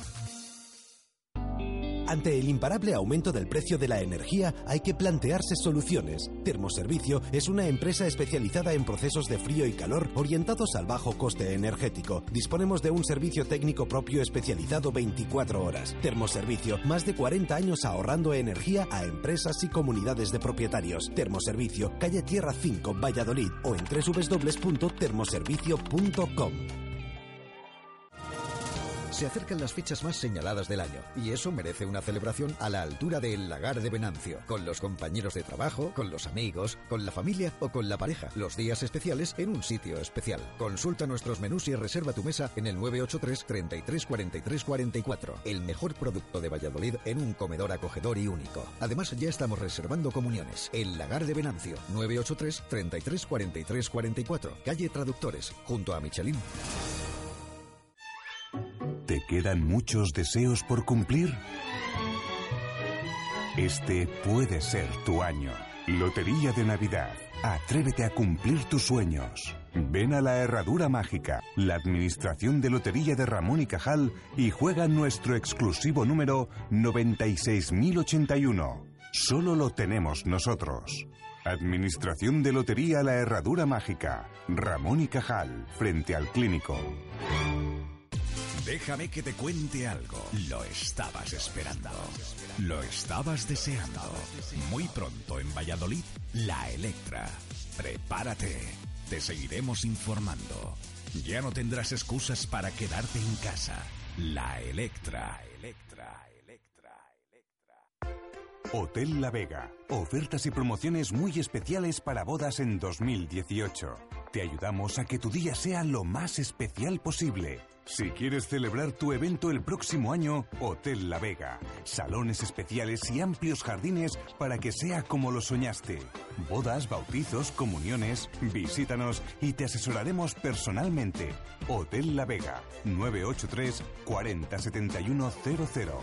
Ante el imparable aumento del precio de la energía, hay que plantearse soluciones. Termoservicio es una empresa especializada en procesos de frío y calor orientados al bajo coste energético. Disponemos de un servicio técnico propio especializado veinticuatro horas. Termoservicio, más de cuarenta años ahorrando energía a empresas y comunidades de propietarios. Termoservicio, calle Tierra cinco, Valladolid, o en doble u doble u doble u punto termoservicio punto com. Se acercan las fechas más señaladas del año y eso merece una celebración a la altura del Lagar de Venancio, con los compañeros de trabajo, con los amigos, con la familia o con la pareja. Los días especiales en un sitio especial. Consulta nuestros menús y reserva tu mesa en el nueve ocho tres, treinta y tres, cuarenta y tres, cuarenta y cuatro. El mejor producto de Valladolid en un comedor acogedor y único. Además, ya estamos reservando comuniones. El Lagar de Venancio, nueve ocho tres, treinta y tres, cuarenta y tres, cuarenta y cuatro. Calle Traductores, junto a Michelin. ¿Te quedan muchos deseos por cumplir? Este puede ser tu año. Lotería de Navidad. Atrévete a cumplir tus sueños. Ven a la Herradura Mágica, la administración de Lotería de Ramón y Cajal, y juega nuestro exclusivo número noventa y seis mil ochenta y uno. Solo lo tenemos nosotros. Administración de Lotería La Herradura Mágica. Ramón y Cajal, frente al Clínico. Déjame que te cuente algo. Lo estabas esperando. Lo estabas deseando. Muy pronto en Valladolid, La Electra. Prepárate. Te seguiremos informando. Ya no tendrás excusas para quedarte en casa. La Electra. Electra. Hotel La Vega. Ofertas y promociones muy especiales para bodas en dos mil dieciocho. Te ayudamos a que tu día sea lo más especial posible. Si quieres celebrar tu evento el próximo año, Hotel La Vega. Salones especiales y amplios jardines para que sea como lo soñaste. Bodas, bautizos, comuniones. Visítanos y te asesoraremos personalmente. Hotel La Vega. nueve ocho tres, cuarenta, setenta y uno cero cero.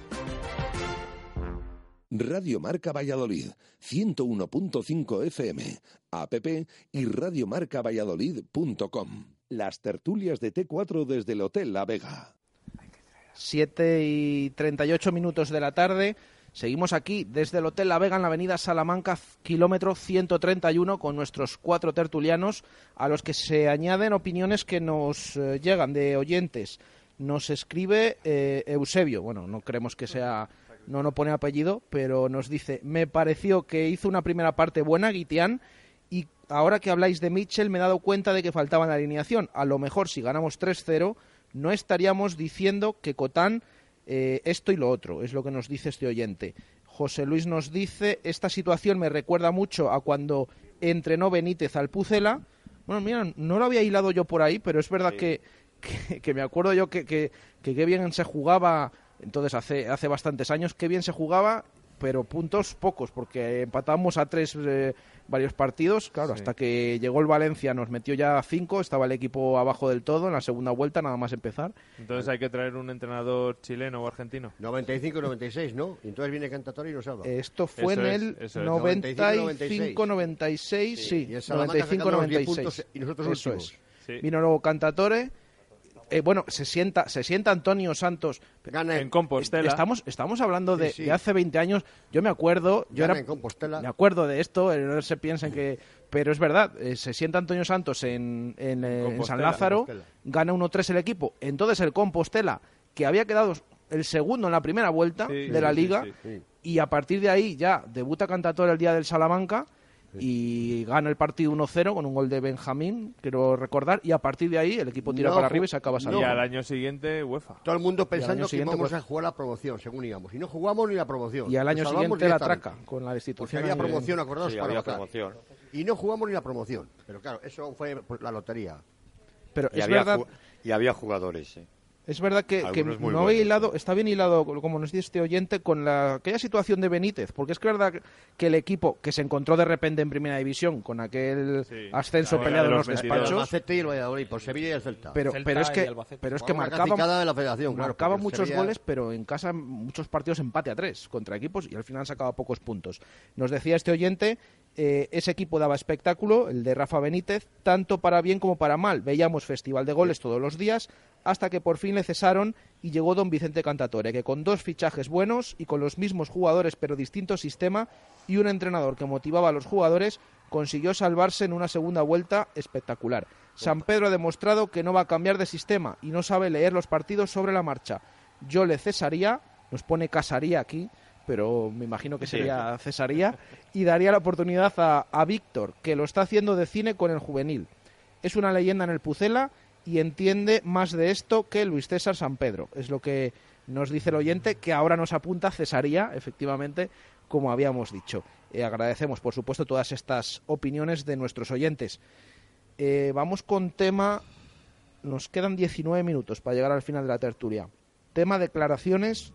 Radio Marca Valladolid, ciento uno punto cinco F M, app y radiomarca valladolid punto com. Las tertulias de T cuatro desde el Hotel La Vega. siete y treinta y ocho minutos de la tarde. Seguimos aquí desde el Hotel La Vega en la avenida Salamanca, kilómetro ciento treinta y uno, con nuestros cuatro tertulianos, a los que se añaden opiniones que nos eh, llegan de oyentes. Nos escribe eh, Eusebio, bueno, no creemos que sea no no pone apellido, pero nos dice: me pareció que hizo una primera parte buena Guitián, y ahora que habláis de Mitchell me he dado cuenta de que faltaba en la alineación. A lo mejor si ganamos tres cero no estaríamos diciendo que Cotán eh, esto y lo otro, es lo que nos dice este oyente. José Luis nos dice: esta situación me recuerda mucho a cuando entrenó Benítez al Pucela. Bueno, mira, no lo había hilado yo por ahí, pero es verdad sí. que, que, que me acuerdo yo que qué que, que bien se jugaba, entonces hace, hace bastantes años, qué bien se jugaba, pero puntos pocos, porque empatábamos a tres eh, varios partidos, claro, sí. hasta que llegó el Valencia nos metió ya a cinco, estaba el equipo abajo del todo en la segunda vuelta, nada más empezar. Entonces hay que traer un entrenador chileno o argentino. noventa y cinco noventa y seis, ¿no? Y entonces viene Cantatore y nos salva. Esto fue eso en es, el es. noventa y cinco noventa y seis, sí, sí. Y noventa y cinco noventa y seis. Y nosotros eso últimos. es. Sí. Vino luego Cantatore. Eh, bueno, se sienta se sienta Antonio Santos. Gana en Compostela. Estamos, estamos hablando de, sí, sí. de hace veinte años. Yo me acuerdo. Yo Gana era, en Compostela. Me acuerdo de esto. Eh, no se piensen que. Pero es verdad. Eh, se sienta Antonio Santos en, en, eh, en San Lázaro. Compostela. Gana uno tres el equipo. Entonces el Compostela, que había quedado el segundo en la primera vuelta sí, de la sí, liga. Sí, sí. Y a partir de ahí ya debuta Cantatore el día del Salamanca. Y gana el partido uno cero con un gol de Benjamín, quiero recordar, y a partir de ahí el equipo tira no, para arriba y se acaba saliendo. Y al año siguiente UEFA. Todo el mundo pensando que íbamos pues, a jugar la promoción, según íbamos. Y no jugamos ni la promoción. Y al año siguiente la traca con la destitución. Porque había promoción, acordaos, sí, para había votar. promoción. Y no jugamos ni la promoción. Pero claro, eso fue pues, la lotería. Pero y es había verdad... Y había jugadores, ¿eh? Es verdad que, que no buenos, había hilado, está bien hilado, como nos dice este oyente, con la, aquella situación de Benítez, porque es que verdad que el equipo que se encontró de repente en Primera División con aquel sí, ascenso peleado en los despachos, el Albacete y el Valladolid, por Sevilla y el Celta. Pero, Celta pero es que, pero es que marcaba, de la federación, claro, marcaba muchos Sevilla... goles, pero en casa muchos partidos empate a tres contra equipos y al final sacaba pocos puntos. Nos decía este oyente, eh, ese equipo daba espectáculo, el de Rafa Benítez, tanto para bien como para mal. Veíamos festival de goles sí. todos los días, hasta que por fin le cesaron y llegó don Vicente Cantatore, que con dos fichajes buenos y con los mismos jugadores pero distinto sistema y un entrenador que motivaba a los jugadores, consiguió salvarse en una segunda vuelta espectacular. San Pedro ha demostrado que no va a cambiar de sistema y no sabe leer los partidos sobre la marcha. Yo le cesaría, nos pone casaría aquí, pero me imagino que sería cesaría, y daría la oportunidad a, a Víctor, que lo está haciendo de cine con el juvenil. Es una leyenda en el Pucela y entiende más de esto que Luis César San Pedro. Es lo que nos dice el oyente, que ahora nos apunta cesaría, efectivamente, como habíamos dicho. Eh, agradecemos, por supuesto, todas estas opiniones de nuestros oyentes. Eh, vamos con tema... Nos quedan diecinueve minutos para llegar al final de la tertulia. Tema declaraciones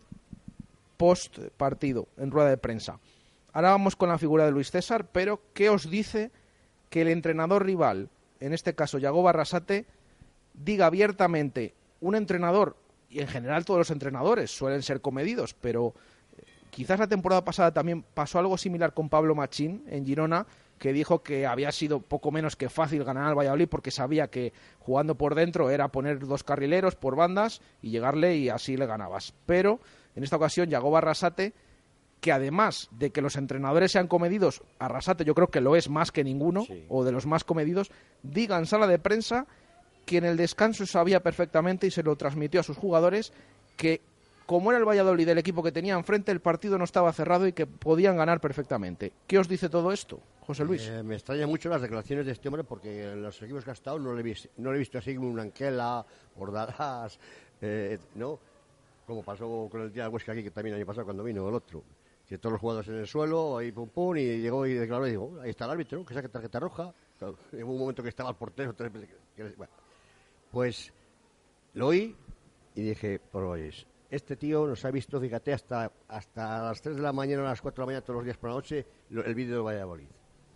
post partido, en rueda de prensa. Ahora vamos con la figura de Luis César, pero ¿qué os dice que el entrenador rival, en este caso Yago Barrasate, diga abiertamente, un entrenador, y en general todos los entrenadores suelen ser comedidos, pero quizás la temporada pasada también pasó algo similar con Pablo Machín en Girona, que dijo que había sido poco menos que fácil ganar al Valladolid porque sabía que jugando por dentro era poner dos carrileros por bandas y llegarle y así le ganabas. Pero en esta ocasión Yago Arrasate, que además de que los entrenadores sean comedidos, Arrasate yo creo que lo es más que ninguno, sí. o de los más comedidos, diga en sala de prensa que en el descanso sabía perfectamente y se lo transmitió a sus jugadores que como era el Valladolid del equipo que tenía enfrente, el partido no estaba cerrado y que podían ganar perfectamente. ¿Qué os dice todo esto, José Luis? Eh, me extraña mucho las declaraciones de este hombre porque en los equipos que ha estado no le he visto, no le he visto así como un Anquela, Bordalás, eh, ¿no? Como pasó con el día de Huesca aquí, que también el año pasado cuando vino el otro. Que todos los jugadores en el suelo, ahí pum pum, y llegó y declaró y dijo, ahí está el árbitro, ¿no? Que saque tarjeta roja. Claro, en un momento que estaba el portero, tres, que, bueno. Pues lo oí y dije, pues este tío nos ha visto, fíjate, hasta hasta las tres de la mañana, a las cuatro de la mañana, todos los días por la noche, lo, el vídeo de Valladolid.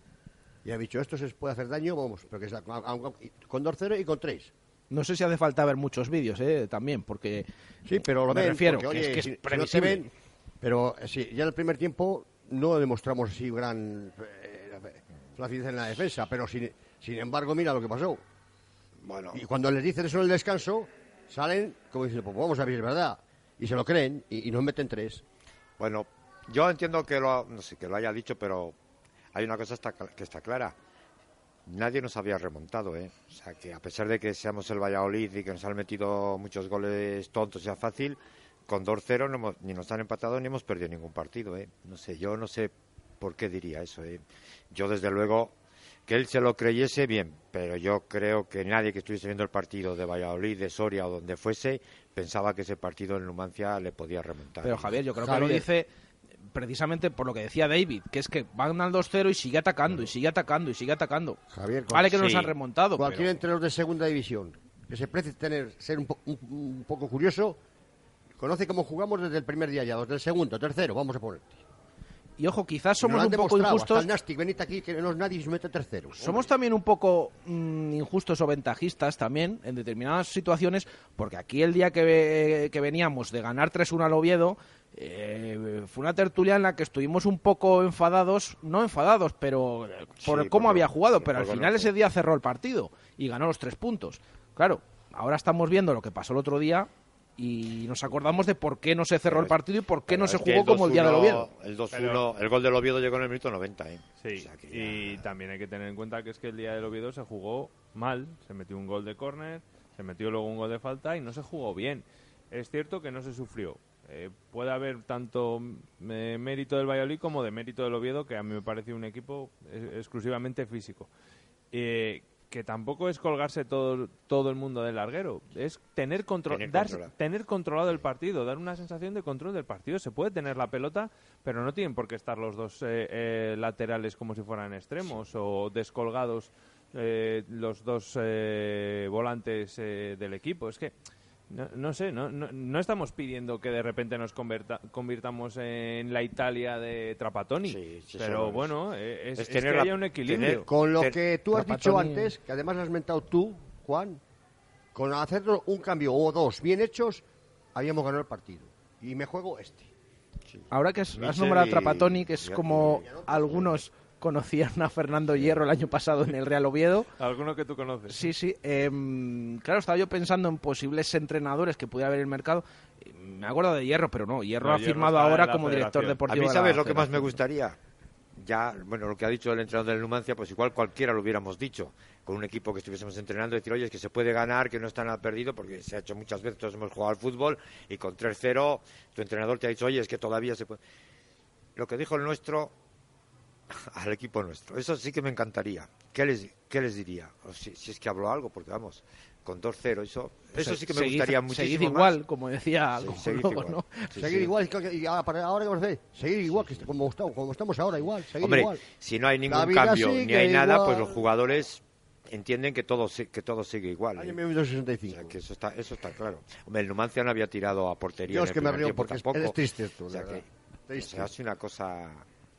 Y ha dicho, esto se puede hacer daño, vamos, porque es, con dos cero y con tres. No sé si hace falta ver muchos vídeos, ¿eh? También, porque... Sí, pero lo me ven, refiero, porque, que oye, es que es si, previsible. Si no te ven, pero sí, ya en el primer tiempo no demostramos así gran eh, flacidez en la defensa, pero sin, sin embargo, mira lo que pasó. Bueno. Y cuando les dicen eso en el descanso, salen como diciendo, pues vamos a ver si es verdad. Y se lo creen y, y nos meten tres. Bueno, yo entiendo que lo, no sé, que lo haya dicho, pero hay una cosa está, que está clara. Nadie nos había remontado, ¿eh? O sea, que a pesar de que seamos el Valladolid y que nos han metido muchos goles tontos y a fácil, con dos cero no hemos, ni nos han empatado ni hemos perdido ningún partido, ¿eh? No sé, yo no sé por qué diría eso, ¿eh? Yo, desde luego, que él se lo creyese bien, pero yo creo que nadie que estuviese viendo el partido de Valladolid, de Soria o donde fuese, pensaba que ese partido en Numancia le podía remontar. Pero Javier, yo creo Javier. que lo dice precisamente por lo que decía David, que es que van al dos cero y sigue atacando, y sigue atacando, y sigue atacando. Javier, vale que no sí. nos han remontado. Cualquier pero... entrenador de segunda división que se precie tener, ser un, po- un, un poco curioso, conoce cómo jugamos desde el primer día ya, desde el segundo, tercero, vamos a ponerte. Y ojo, quizás Nos somos lo han un poco demostrado, injustos. hasta el Nastic, venid aquí, que no es nadie y se mete tercero. Somos también un poco mmm, injustos o ventajistas también en determinadas situaciones, porque aquí el día que, que veníamos de ganar tres uno al Oviedo, eh, fue una tertulia en la que estuvimos un poco enfadados, no enfadados, pero eh, por Sí, cómo por- había jugado, por- pero al por final conocer. ese día cerró el partido y ganó los tres puntos. Claro, ahora estamos viendo lo que pasó el otro día y nos acordamos de por qué no se cerró Pero el es- partido y por qué Pero no es se que jugó como el día del dos uno, Oviedo. El dos uno, Pero- el gol del Oviedo llegó en el minuto noventa, ¿eh? Sí, O sea que y ya- también hay que tener en cuenta que es que el día del Oviedo se jugó mal, se metió un gol de córner, se metió luego un gol de falta y no se jugó bien. Es cierto que no se sufrió. Eh, puede haber tanto eh, mérito del Valladolid como de mérito del Oviedo, que a mí me parece un equipo eh, exclusivamente físico. Eh, que tampoco es colgarse todo, todo el mundo del larguero, es tener, contro- Tener dar- controlado. tener controlado el partido, dar una sensación de control del partido. Se puede tener la pelota, pero no tienen por qué estar los dos eh, eh, laterales como si fueran extremos o descolgados eh, los dos eh, volantes eh, del equipo. Es que no, no sé, no, no, no estamos pidiendo que de repente nos converta- convirtamos en la Italia de Trapattoni, Sí, sí, pero eso es. bueno, eh, es, Es es tener que la- haya un equilibrio. tener- Con lo Ten- que tú has dicho Trapattoni- antes, que además has mentado tú, Juan, con hacer un cambio o dos bien hechos, habíamos ganado el partido. Y me juego este. Ahora que has, has Michel nombrado a y- Trapattoni, que es y- como algunos conocían a Fernando Hierro el año pasado en el Real Oviedo. ¿Alguno que tú conoces? Sí, sí. em, claro, estaba yo pensando en posibles entrenadores que pudiera haber en el mercado. Eh, Me acuerdo de Hierro, pero no. Hierro No, ha Hierro firmado está en ahora la como director federación. A deportivo. mí, de ¿sabes la lo que más me federación. gustaría? Ya, bueno, lo que ha dicho el entrenador del Numancia, pues igual cualquiera lo hubiéramos dicho, con un equipo que estuviésemos entrenando, decir, oye, es que se puede ganar, que no está nada perdido, porque se ha hecho muchas veces, todos hemos jugado al fútbol, y con tres cero, tu entrenador te ha dicho, oye, es que todavía se puede... Lo que dijo el nuestro al equipo nuestro, eso sí que me encantaría. ¿Qué les, qué les diría? O si, si es que habló algo, porque vamos, con dos cero, eso, eso sí que me Seguid- gustaría seguid muchísimo igual, más. como decía Sí, algo seguid luego, igual. ¿no? Sí, seguir sí. igual, y- y ahora ahora que os seguir igual, que como, está- como estamos ahora, igual, seguir Hombre, igual. si no hay ningún La vida cambio ni sigue hay nada, igual. pues los jugadores entienden que todo si- que todo sigue igual. Año ¿eh? mil novecientos sesenta y O cinco. sea, que eso está eso está claro. Hombre, el Numancia no había tirado a portería. Yo en es el que me primer río tiempo porque es- tampoco. eres triste esto, O sea, de que, verdad. o Triste. sea, es una cosa.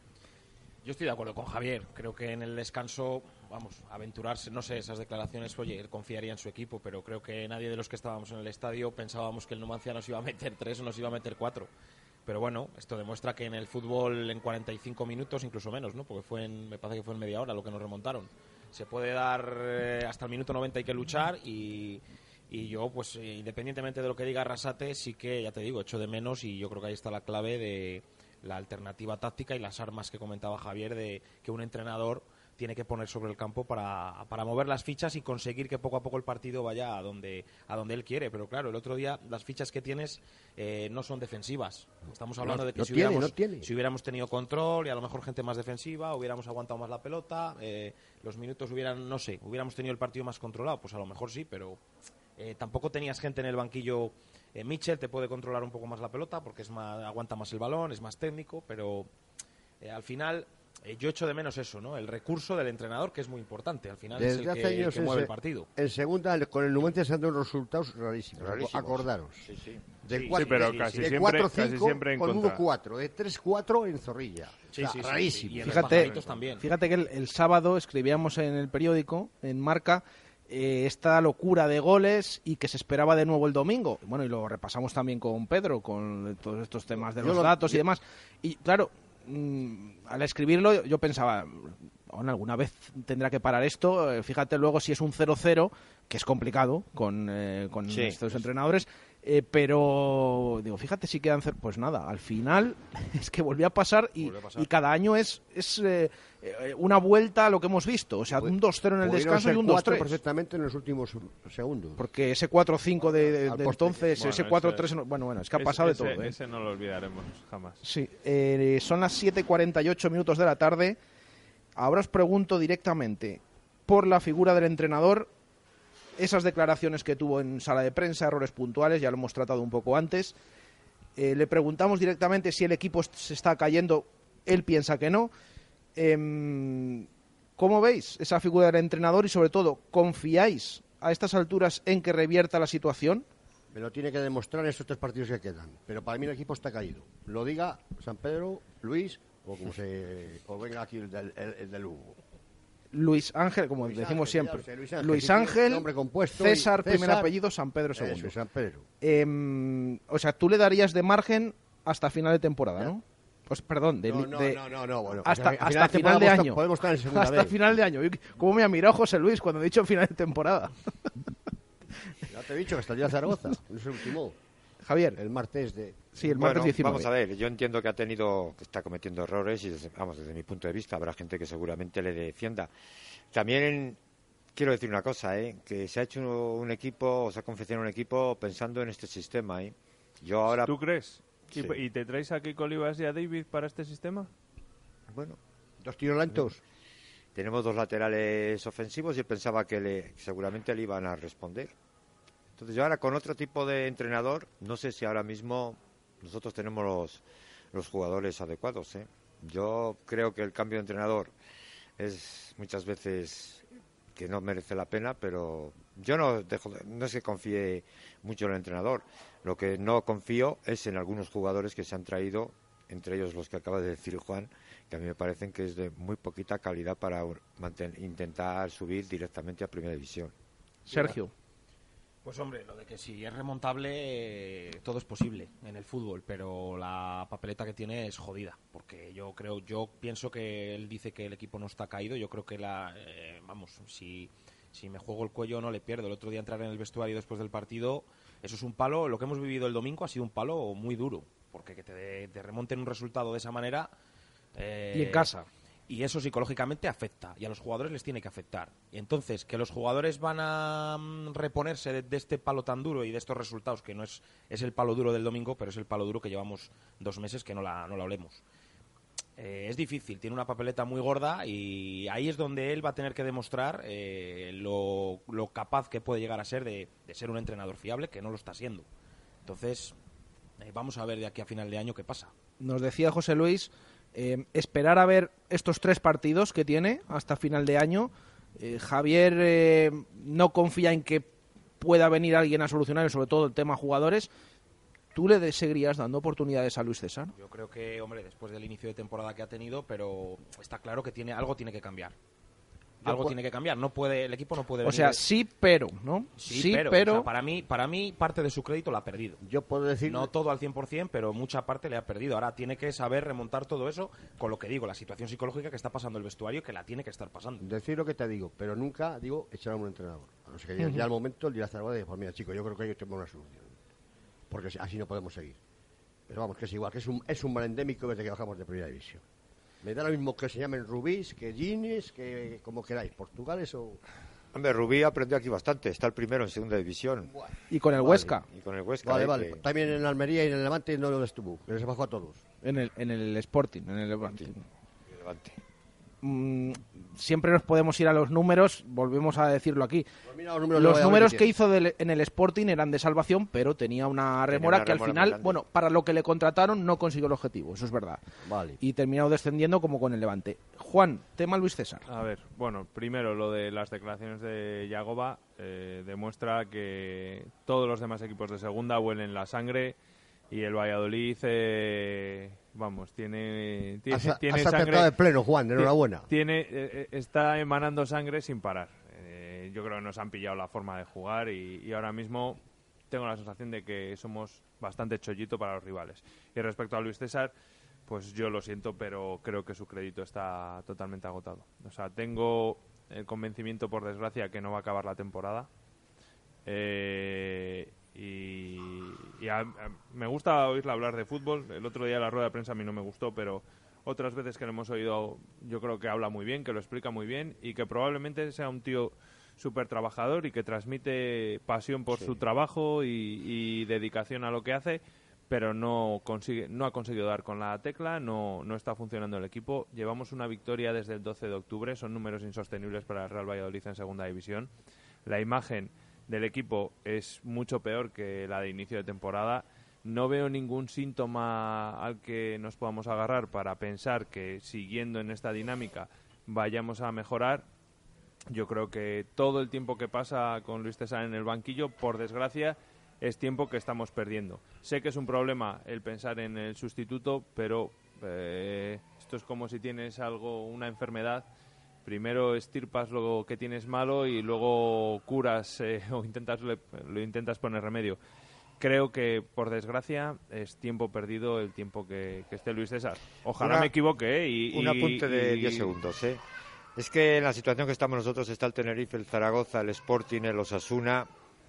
Yo estoy de acuerdo con Javier. Creo que en el descanso, vamos, aventurarse, no sé, esas declaraciones, oye, él confiaría en su equipo, pero creo que nadie de los que estábamos en el estadio pensábamos que el Numancia nos iba a meter tres o nos iba a meter cuatro. Pero bueno, esto demuestra que en el fútbol en cuarenta y cinco minutos, incluso menos, ¿no? Porque fue en, me parece que fue en media hora lo que nos remontaron. Se puede dar eh, hasta el minuto noventa hay que luchar y, y yo, pues eh, independientemente de lo que diga Arrasate, sí que, ya te digo, echo de menos y yo creo que ahí está la clave de la alternativa táctica y las armas que comentaba Javier de que un entrenador tiene que poner sobre el campo para, para mover las fichas y conseguir que poco a poco el partido vaya a donde a donde él quiere. Pero claro, el otro día las fichas que tienes eh, no son defensivas. Estamos hablando No, de que no si, tiene, hubiéramos, no tiene. si hubiéramos tenido control y a lo mejor gente más defensiva, hubiéramos aguantado más la pelota, eh, los minutos hubieran, no sé, hubiéramos tenido el partido más controlado, pues a lo mejor sí, pero eh, tampoco tenías gente en el banquillo. Eh, Mitchell te puede controlar un poco más la pelota porque es más, aguanta más el balón, es más técnico, pero eh, al final eh, yo echo de menos eso, ¿no? El recurso del entrenador, que es muy importante. Al final Desde es el hace que, el años que en mueve se- el partido. En segunda, el- con el Numancia se han dado unos resultados rarísimos. Rarísimos. Acordaros. Sí, sí. De Sí, cuatro- sí, pero de- casi de siempre- cuatro casi cinco siempre en con contra. uno cuatro, de tres cuatro en Zorrilla. Sí, O sea, sí, sí, rarísimo. sí. Y en Fíjate- los pajaritos también. Fíjate que el, el sábado escribíamos en el periódico, en Marca, eh, esta locura de goles y que se esperaba de nuevo el domingo. Bueno, y lo repasamos también con Pedro, con todos estos temas de Yo los lo- datos y yo- demás. Y claro, mm, al escribirlo yo pensaba, bueno, alguna vez tendrá que parar esto. Eh, Fíjate luego si es un cero cero, que es complicado con, eh, con Sí. estos entrenadores. Eh, pero, digo, fíjate si quedan... cer- Pues nada, al final es que volvió a pasar y, Volvió a pasar. y cada año es, es eh, eh, una vuelta a lo que hemos visto. O sea, un dos cero en el Pudieron descanso y ser un dos cuatro tres. perfectamente en los últimos segundos. Porque ese cuatro cinco de, de- Al de poste. entonces, Bueno, ese cuatro tres... ese- no- Bueno, bueno, es que ha Es- pasado ese, de todo. ¿eh? Ese no lo olvidaremos jamás. Sí, eh, son las siete y cuarenta y ocho minutos de la tarde. Ahora os pregunto directamente por la figura del entrenador, esas declaraciones que tuvo en sala de prensa, errores puntuales, ya lo hemos tratado un poco antes. Eh, le preguntamos directamente si el equipo se está cayendo, él piensa que no. Em, ¿Cómo veis esa figura del entrenador y sobre todo, confiáis a estas alturas en que revierta la situación? Me lo tiene que demostrar en estos tres partidos que quedan. Pero para mí el equipo está caído. Lo diga San Pedro, Luis o como se o venga aquí el del, el, el del Hugo. Luis Ángel, como Luis decimos Ángel, siempre. ya sé, Luis Ángel, Luis sí, tiene Ángel, nombre compuesto César, y primer César, apellido, San Pedro segundo. Eso, San Pedro. Em, o sea, tú le darías de margen hasta final de temporada, ¿no? Pues perdón, de, No, no, de- no, no, no, bueno, hasta, pues a- a hasta final de final de temporada año. podemos estar en segunda hasta B. final de año. ¿Cómo me ha mirado José Luis cuando he dicho final de temporada? Ya te he dicho que hasta el día de Zaragoza. No es el último. Javier. El martes de... Sí, el martes Bueno, diecinueve. vamos a ver, yo entiendo que ha tenido, que está cometiendo errores y, desde, vamos, desde mi punto de vista, habrá gente que seguramente le defienda. También quiero decir una cosa, ¿eh? Que se ha hecho un equipo, o se ha confeccionado un equipo pensando en este sistema, ¿eh? Yo ahora... ¿Tú crees? ¿Y, Sí. y te traes a Kiko Olivas y a David para este sistema? Bueno, dos tiros lentos. Tenemos dos laterales ofensivos y él pensaba que le, seguramente le iban a responder. Entonces yo ahora con otro tipo de entrenador, no sé si ahora mismo nosotros tenemos los, los jugadores adecuados, ¿eh? Yo creo que el cambio de entrenador es muchas veces que no merece la pena, pero yo no dejo, no es que confíe mucho en el entrenador. Lo que no confío es en algunos jugadores que se han traído, entre ellos los que acaba de decir Juan, que a mí me parecen que es de muy poquita calidad para manten- intentar subir directamente a Primera División. Sergio. Pues hombre, lo de que si es remontable, eh, todo es posible en el fútbol, pero la papeleta que tiene es jodida, porque yo creo, yo pienso que él dice que el equipo no está caído, yo creo que la, eh, vamos, si, si me juego el cuello no le pierdo. El otro día entrar en el vestuario después del partido, eso es un palo, lo que hemos vivido el domingo ha sido un palo muy duro, porque que te, te remonten un resultado de esa manera... eh, Y en casa. Y eso psicológicamente afecta, y a los jugadores les tiene que afectar. Y entonces, que los jugadores van a mm, reponerse de, de este palo tan duro y de estos resultados, que no es, es el palo duro del domingo, pero es el palo duro que llevamos dos meses que no la, no la olemos. Eh, es difícil, tiene una papeleta muy gorda y ahí es donde él va a tener que demostrar eh, lo, lo capaz que puede llegar a ser de, de ser un entrenador fiable, que no lo está siendo. Entonces, eh, vamos a ver de aquí a final de año qué pasa. Nos decía José Luis, eh, esperar a ver estos tres partidos que tiene hasta final de año. Eh, Javier eh, no confía en que pueda venir alguien a solucionar, sobre todo el tema jugadores. ¿Tú le seguirías dando oportunidades a Luis César? Yo creo que, hombre, después del inicio de temporada que ha tenido, pero está claro que tiene algo tiene que cambiar. Yo Algo pu- tiene que cambiar. No puede, el equipo no puede. O venir sea, de- sí, pero, ¿no? Sí, pero, o sea, para mí, para mí parte de su crédito la ha perdido. Yo puedo decir... No todo al cien por ciento, pero mucha parte le ha perdido. Ahora tiene que saber remontar todo eso con lo que digo, la situación psicológica que está pasando el vestuario, que la tiene que estar pasando. Decir lo que te digo, pero nunca digo echar a un entrenador. A no ser que llegue Ujú. ya al momento el día de Zaragoza y pues mira, chicos, yo creo que hay que tomar una solución. Porque así no podemos seguir. Pero vamos, que es igual, que es un, es un mal endémico desde que bajamos de Primera División. Me da lo mismo que se llamen Rubís, que Gines, que como queráis, Portugales o... Hombre, Rubí aprendió aquí bastante, está el primero en Segunda División. Y con el Vale. Huesca. Y con el Huesca. Vale, eh, vale. que- También en Almería y en el Levante no lo estuvo, pero se bajó a todos. En el, en el Sporting, en el Levante. Levante. Mm, siempre nos podemos ir a los números, volvemos a decirlo aquí. Pues mira los números, Los de números Valladolid que hizo del- en el Sporting eran de salvación, pero tenía una remora una que al remora muy final, grande. bueno, para lo que le contrataron no consiguió el objetivo, eso es verdad. Vale. Y terminó descendiendo como con el Levante. Juan, tema Luis César. A ver, bueno, primero lo de las declaraciones de Yagoba eh, demuestra que todos los demás equipos de segunda huelen la sangre y el Valladolid, eh, vamos, tiene, tiene, Has, tiene has sangre. acertado de pleno, Juan, ti- enhorabuena. Tiene, eh, eh, está emanando sangre sin parar. Eh, yo creo que nos han pillado la forma de jugar y, y ahora mismo tengo la sensación de que somos bastante chollito para los rivales. Y respecto a Luis César, pues yo lo siento, pero creo que su crédito está totalmente agotado. O sea, tengo el convencimiento, por desgracia, que no va a acabar la temporada. Eh, y, y a, a, me gusta oírla hablar de fútbol. El otro día la rueda de prensa a mí no me gustó, pero otras veces que lo hemos oído yo creo que habla muy bien, que lo explica muy bien y que probablemente sea un tío súper trabajador y que transmite pasión por sí. su trabajo y, y dedicación a lo que hace, pero no consigue, no ha conseguido dar con la tecla, no, no está funcionando el equipo. Llevamos una victoria desde el doce de octubre, son números insostenibles para el Real Valladolid en segunda división. La imagen del equipo es mucho peor que la de inicio de temporada. No veo ningún síntoma al que nos podamos agarrar para pensar que siguiendo en esta dinámica vayamos a mejorar. Yo creo que todo el tiempo que pasa con Luis César en el banquillo, por desgracia, es tiempo que estamos perdiendo. Sé que es un problema el pensar en el sustituto, pero eh, esto es como si tienes algo, una enfermedad. Primero estirpas lo que tienes malo y luego curas eh, o intentas le, lo intentas poner remedio. Creo que, por desgracia, es tiempo perdido el tiempo que, que esté Luis César. Ojalá una, me equivoque. ¿eh? Y, un y, apunte de y, diez segundos. ¿eh? Es que en la situación que estamos nosotros está el Tenerife, el Zaragoza, el Sporting, el Osasuna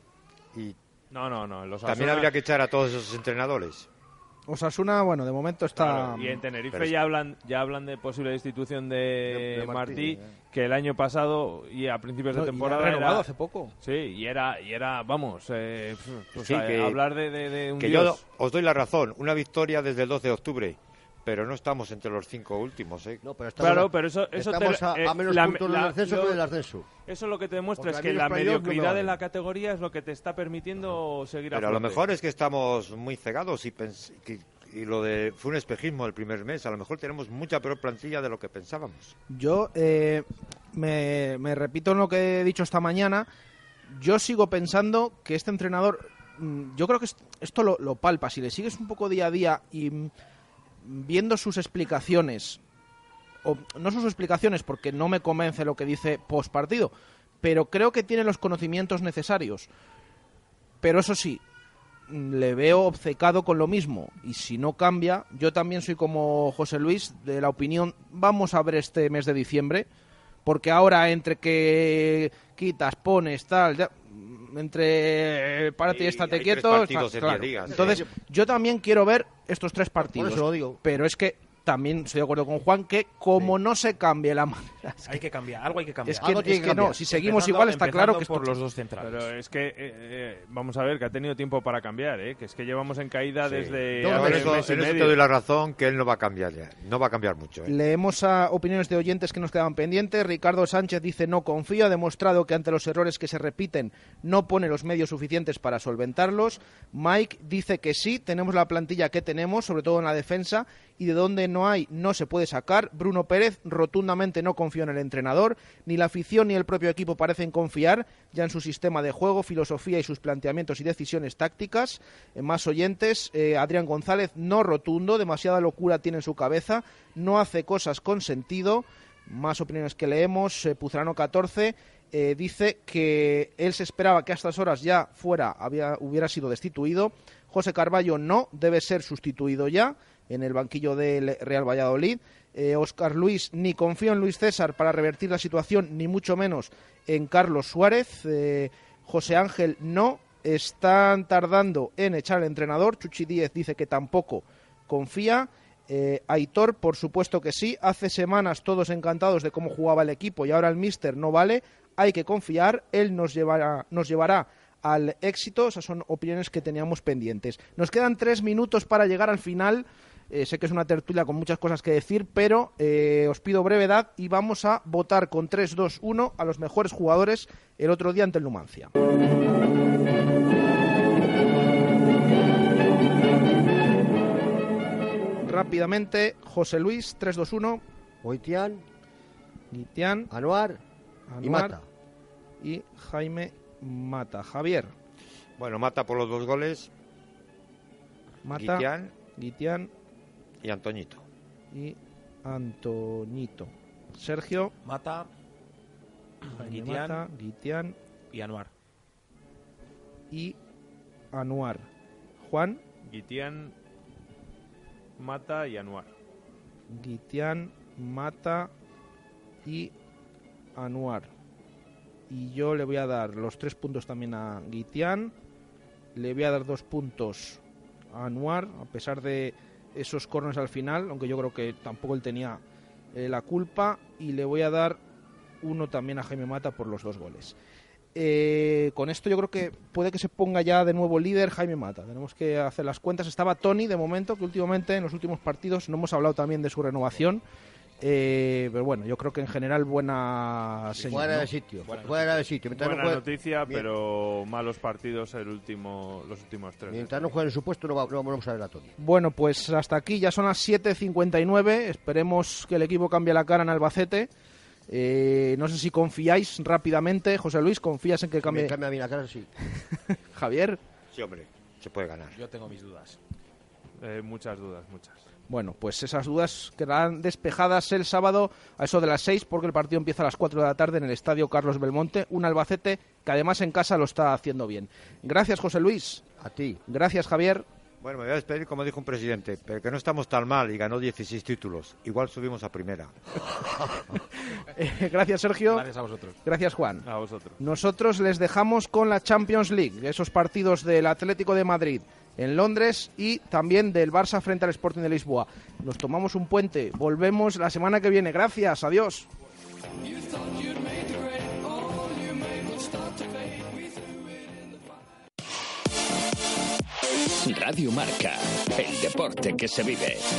y no, no, no. El Osasuna... También habría que echar a todos esos entrenadores. Osasuna, bueno, de momento está... Claro, y en Tenerife Pero... ya hablan ya hablan de posible destitución de, de, de Martí, Martí eh. que el año pasado y a principios no, de temporada y renovado era, hace poco. Sí, y era, y era vamos, eh, pues sí, a, que, hablar de, de, de un que dios. Yo os doy la razón, una victoria desde el doce de octubre. Pero no estamos entre los cinco últimos, ¿eh? No, pero estamos, claro, pero eso, eso estamos te, a, a menos la, puntos del ascenso lo, que del ascenso. Eso lo que te demuestra es que la mediocridad de la categoría es lo que te está permitiendo seguir Pero a, a lo mejor es que estamos muy cegados y, pens que, y lo de fue un espejismo el primer mes. A lo mejor tenemos mucha peor plantilla de lo que pensábamos. Yo eh, me, me repito en lo que he dicho esta mañana. Yo sigo pensando que este entrenador, yo creo que esto lo, lo palpa. Si le sigues un poco día a día y viendo sus explicaciones, o no sus explicaciones porque no me convence lo que dice post partido, pero creo que tiene los conocimientos necesarios. Pero eso sí, le veo obcecado con lo mismo, y si no cambia, yo también soy como José Luis, de la opinión, vamos a ver este mes de diciembre, porque ahora entre que quitas, pones, tal, ya, entre párate y estate quieto, claro. Entonces yo también quiero ver estos tres partidos, por eso lo digo. Pero es que también estoy de acuerdo con Juan que como sí. no se cambie la manera, es que, hay que cambiar, algo hay que cambiar. Es que, es que, que no, si seguimos empezando, igual está claro que por esto... los dos centrales. Pero es que eh, eh, vamos a ver que ha tenido tiempo para cambiar, ¿eh? Que es que llevamos en caída sí. desde no, hace eso, mes y en medio. eso te doy la razón que él no va a cambiar ya, no va a cambiar mucho. ¿eh? Leemos a opiniones de oyentes que nos quedaban pendientes. Ricardo Sánchez dice no confío, ha demostrado que ante los errores que se repiten no pone los medios suficientes para solventarlos. Mike dice que sí, tenemos la plantilla que tenemos, sobre todo en la defensa, y de donde no hay no se puede sacar. Bruno Pérez rotundamente no confía en el entrenador, ni la afición ni el propio equipo parecen confiar ya en su sistema de juego, filosofía y sus planteamientos y decisiones tácticas. Eh, más oyentes, eh, Adrián González no rotundo, demasiada locura tiene en su cabeza, no hace cosas con sentido. Más opiniones que leemos, eh, Puzrano catorce eh, dice que él se esperaba que a estas horas ya fuera, había, hubiera sido destituido. José Carballo no, debe ser sustituido ya en el banquillo del Real Valladolid. Eh, Óscar Luis, ni confío en Luis César para revertir la situación, ni mucho menos en Carlos Suárez. Eh, José Ángel, no, están tardando en echar al entrenador. Chuchi Díez dice que tampoco confía. Eh, Aitor, por supuesto que sí. Hace semanas todos encantados de cómo jugaba el equipo y ahora el míster no vale. Hay que confiar, él nos llevará, nos llevará al éxito. Esas son opiniones que teníamos pendientes. Nos quedan tres minutos para llegar al final. Eh, sé que es una tertulia con muchas cosas que decir, pero eh, os pido brevedad y vamos a votar con tres, dos, uno a los mejores jugadores el otro día ante el Numancia. Rápidamente, José Luis, tres, dos, uno. Goitián, Guitián, Anuar, Anuar y Mata. Y Jaime Mata. Javier. Bueno, Mata por los dos goles. Mata, Guitián, Guitián y Antoñito. Y Antoñito. Sergio. Mata, Guitián, Mata, Guitián y Anuar. Y Anuar. Juan. Guitián, Mata y Anuar. Guitián, Mata y Anuar. Y yo le voy a dar los tres puntos también a Guitián. le voy a dar dos puntos a Anuar, a pesar de esos corners al final, aunque yo creo que tampoco él tenía eh, la culpa, y le voy a dar uno también a Jaime Mata por los dos goles. Eh, con esto yo creo que puede que se ponga ya de nuevo líder Jaime Mata. Tenemos que hacer las cuentas. Estaba Tony de momento, que últimamente en los últimos partidos no hemos hablado también de su renovación. Eh, pero bueno, yo creo que en general buena señal, fuera ¿no? de sitio, buena fuera de sitio. Mientras buena no juegue, noticia, bien. Pero malos partidos el último, los últimos tres. Mientras no juegue en su puesto no, va, no vamos a ver a Tony. Bueno, pues hasta aquí ya son las siete cincuenta y nueve. Esperemos que el equipo cambie la cara en Albacete. Eh, no sé si confiáis rápidamente. José Luis, ¿confías en que cambie? Me cambia bien la cara, sí. Javier. Sí, hombre, se puede ganar. Yo tengo mis dudas. Eh, muchas dudas, muchas. Bueno, pues esas dudas quedarán despejadas el sábado a eso de las seis, porque el partido empieza a las cuatro de la tarde en el Estadio Carlos Belmonte, un Albacete que además en casa lo está haciendo bien. Gracias, José Luis. A ti. Gracias, Javier. Bueno, me voy a despedir como dijo un presidente, pero que no estamos tan mal y ganó dieciséis títulos. Igual subimos a primera. eh, gracias, Sergio. Gracias a vosotros. Gracias, Juan. A vosotros. Nosotros les dejamos con la Champions League, esos partidos del Atlético de Madrid en Londres y también del Barça frente al Sporting de Lisboa. Nos tomamos un puente, volvemos la semana que viene. Gracias, adiós. Radio Marca, el deporte que se vive.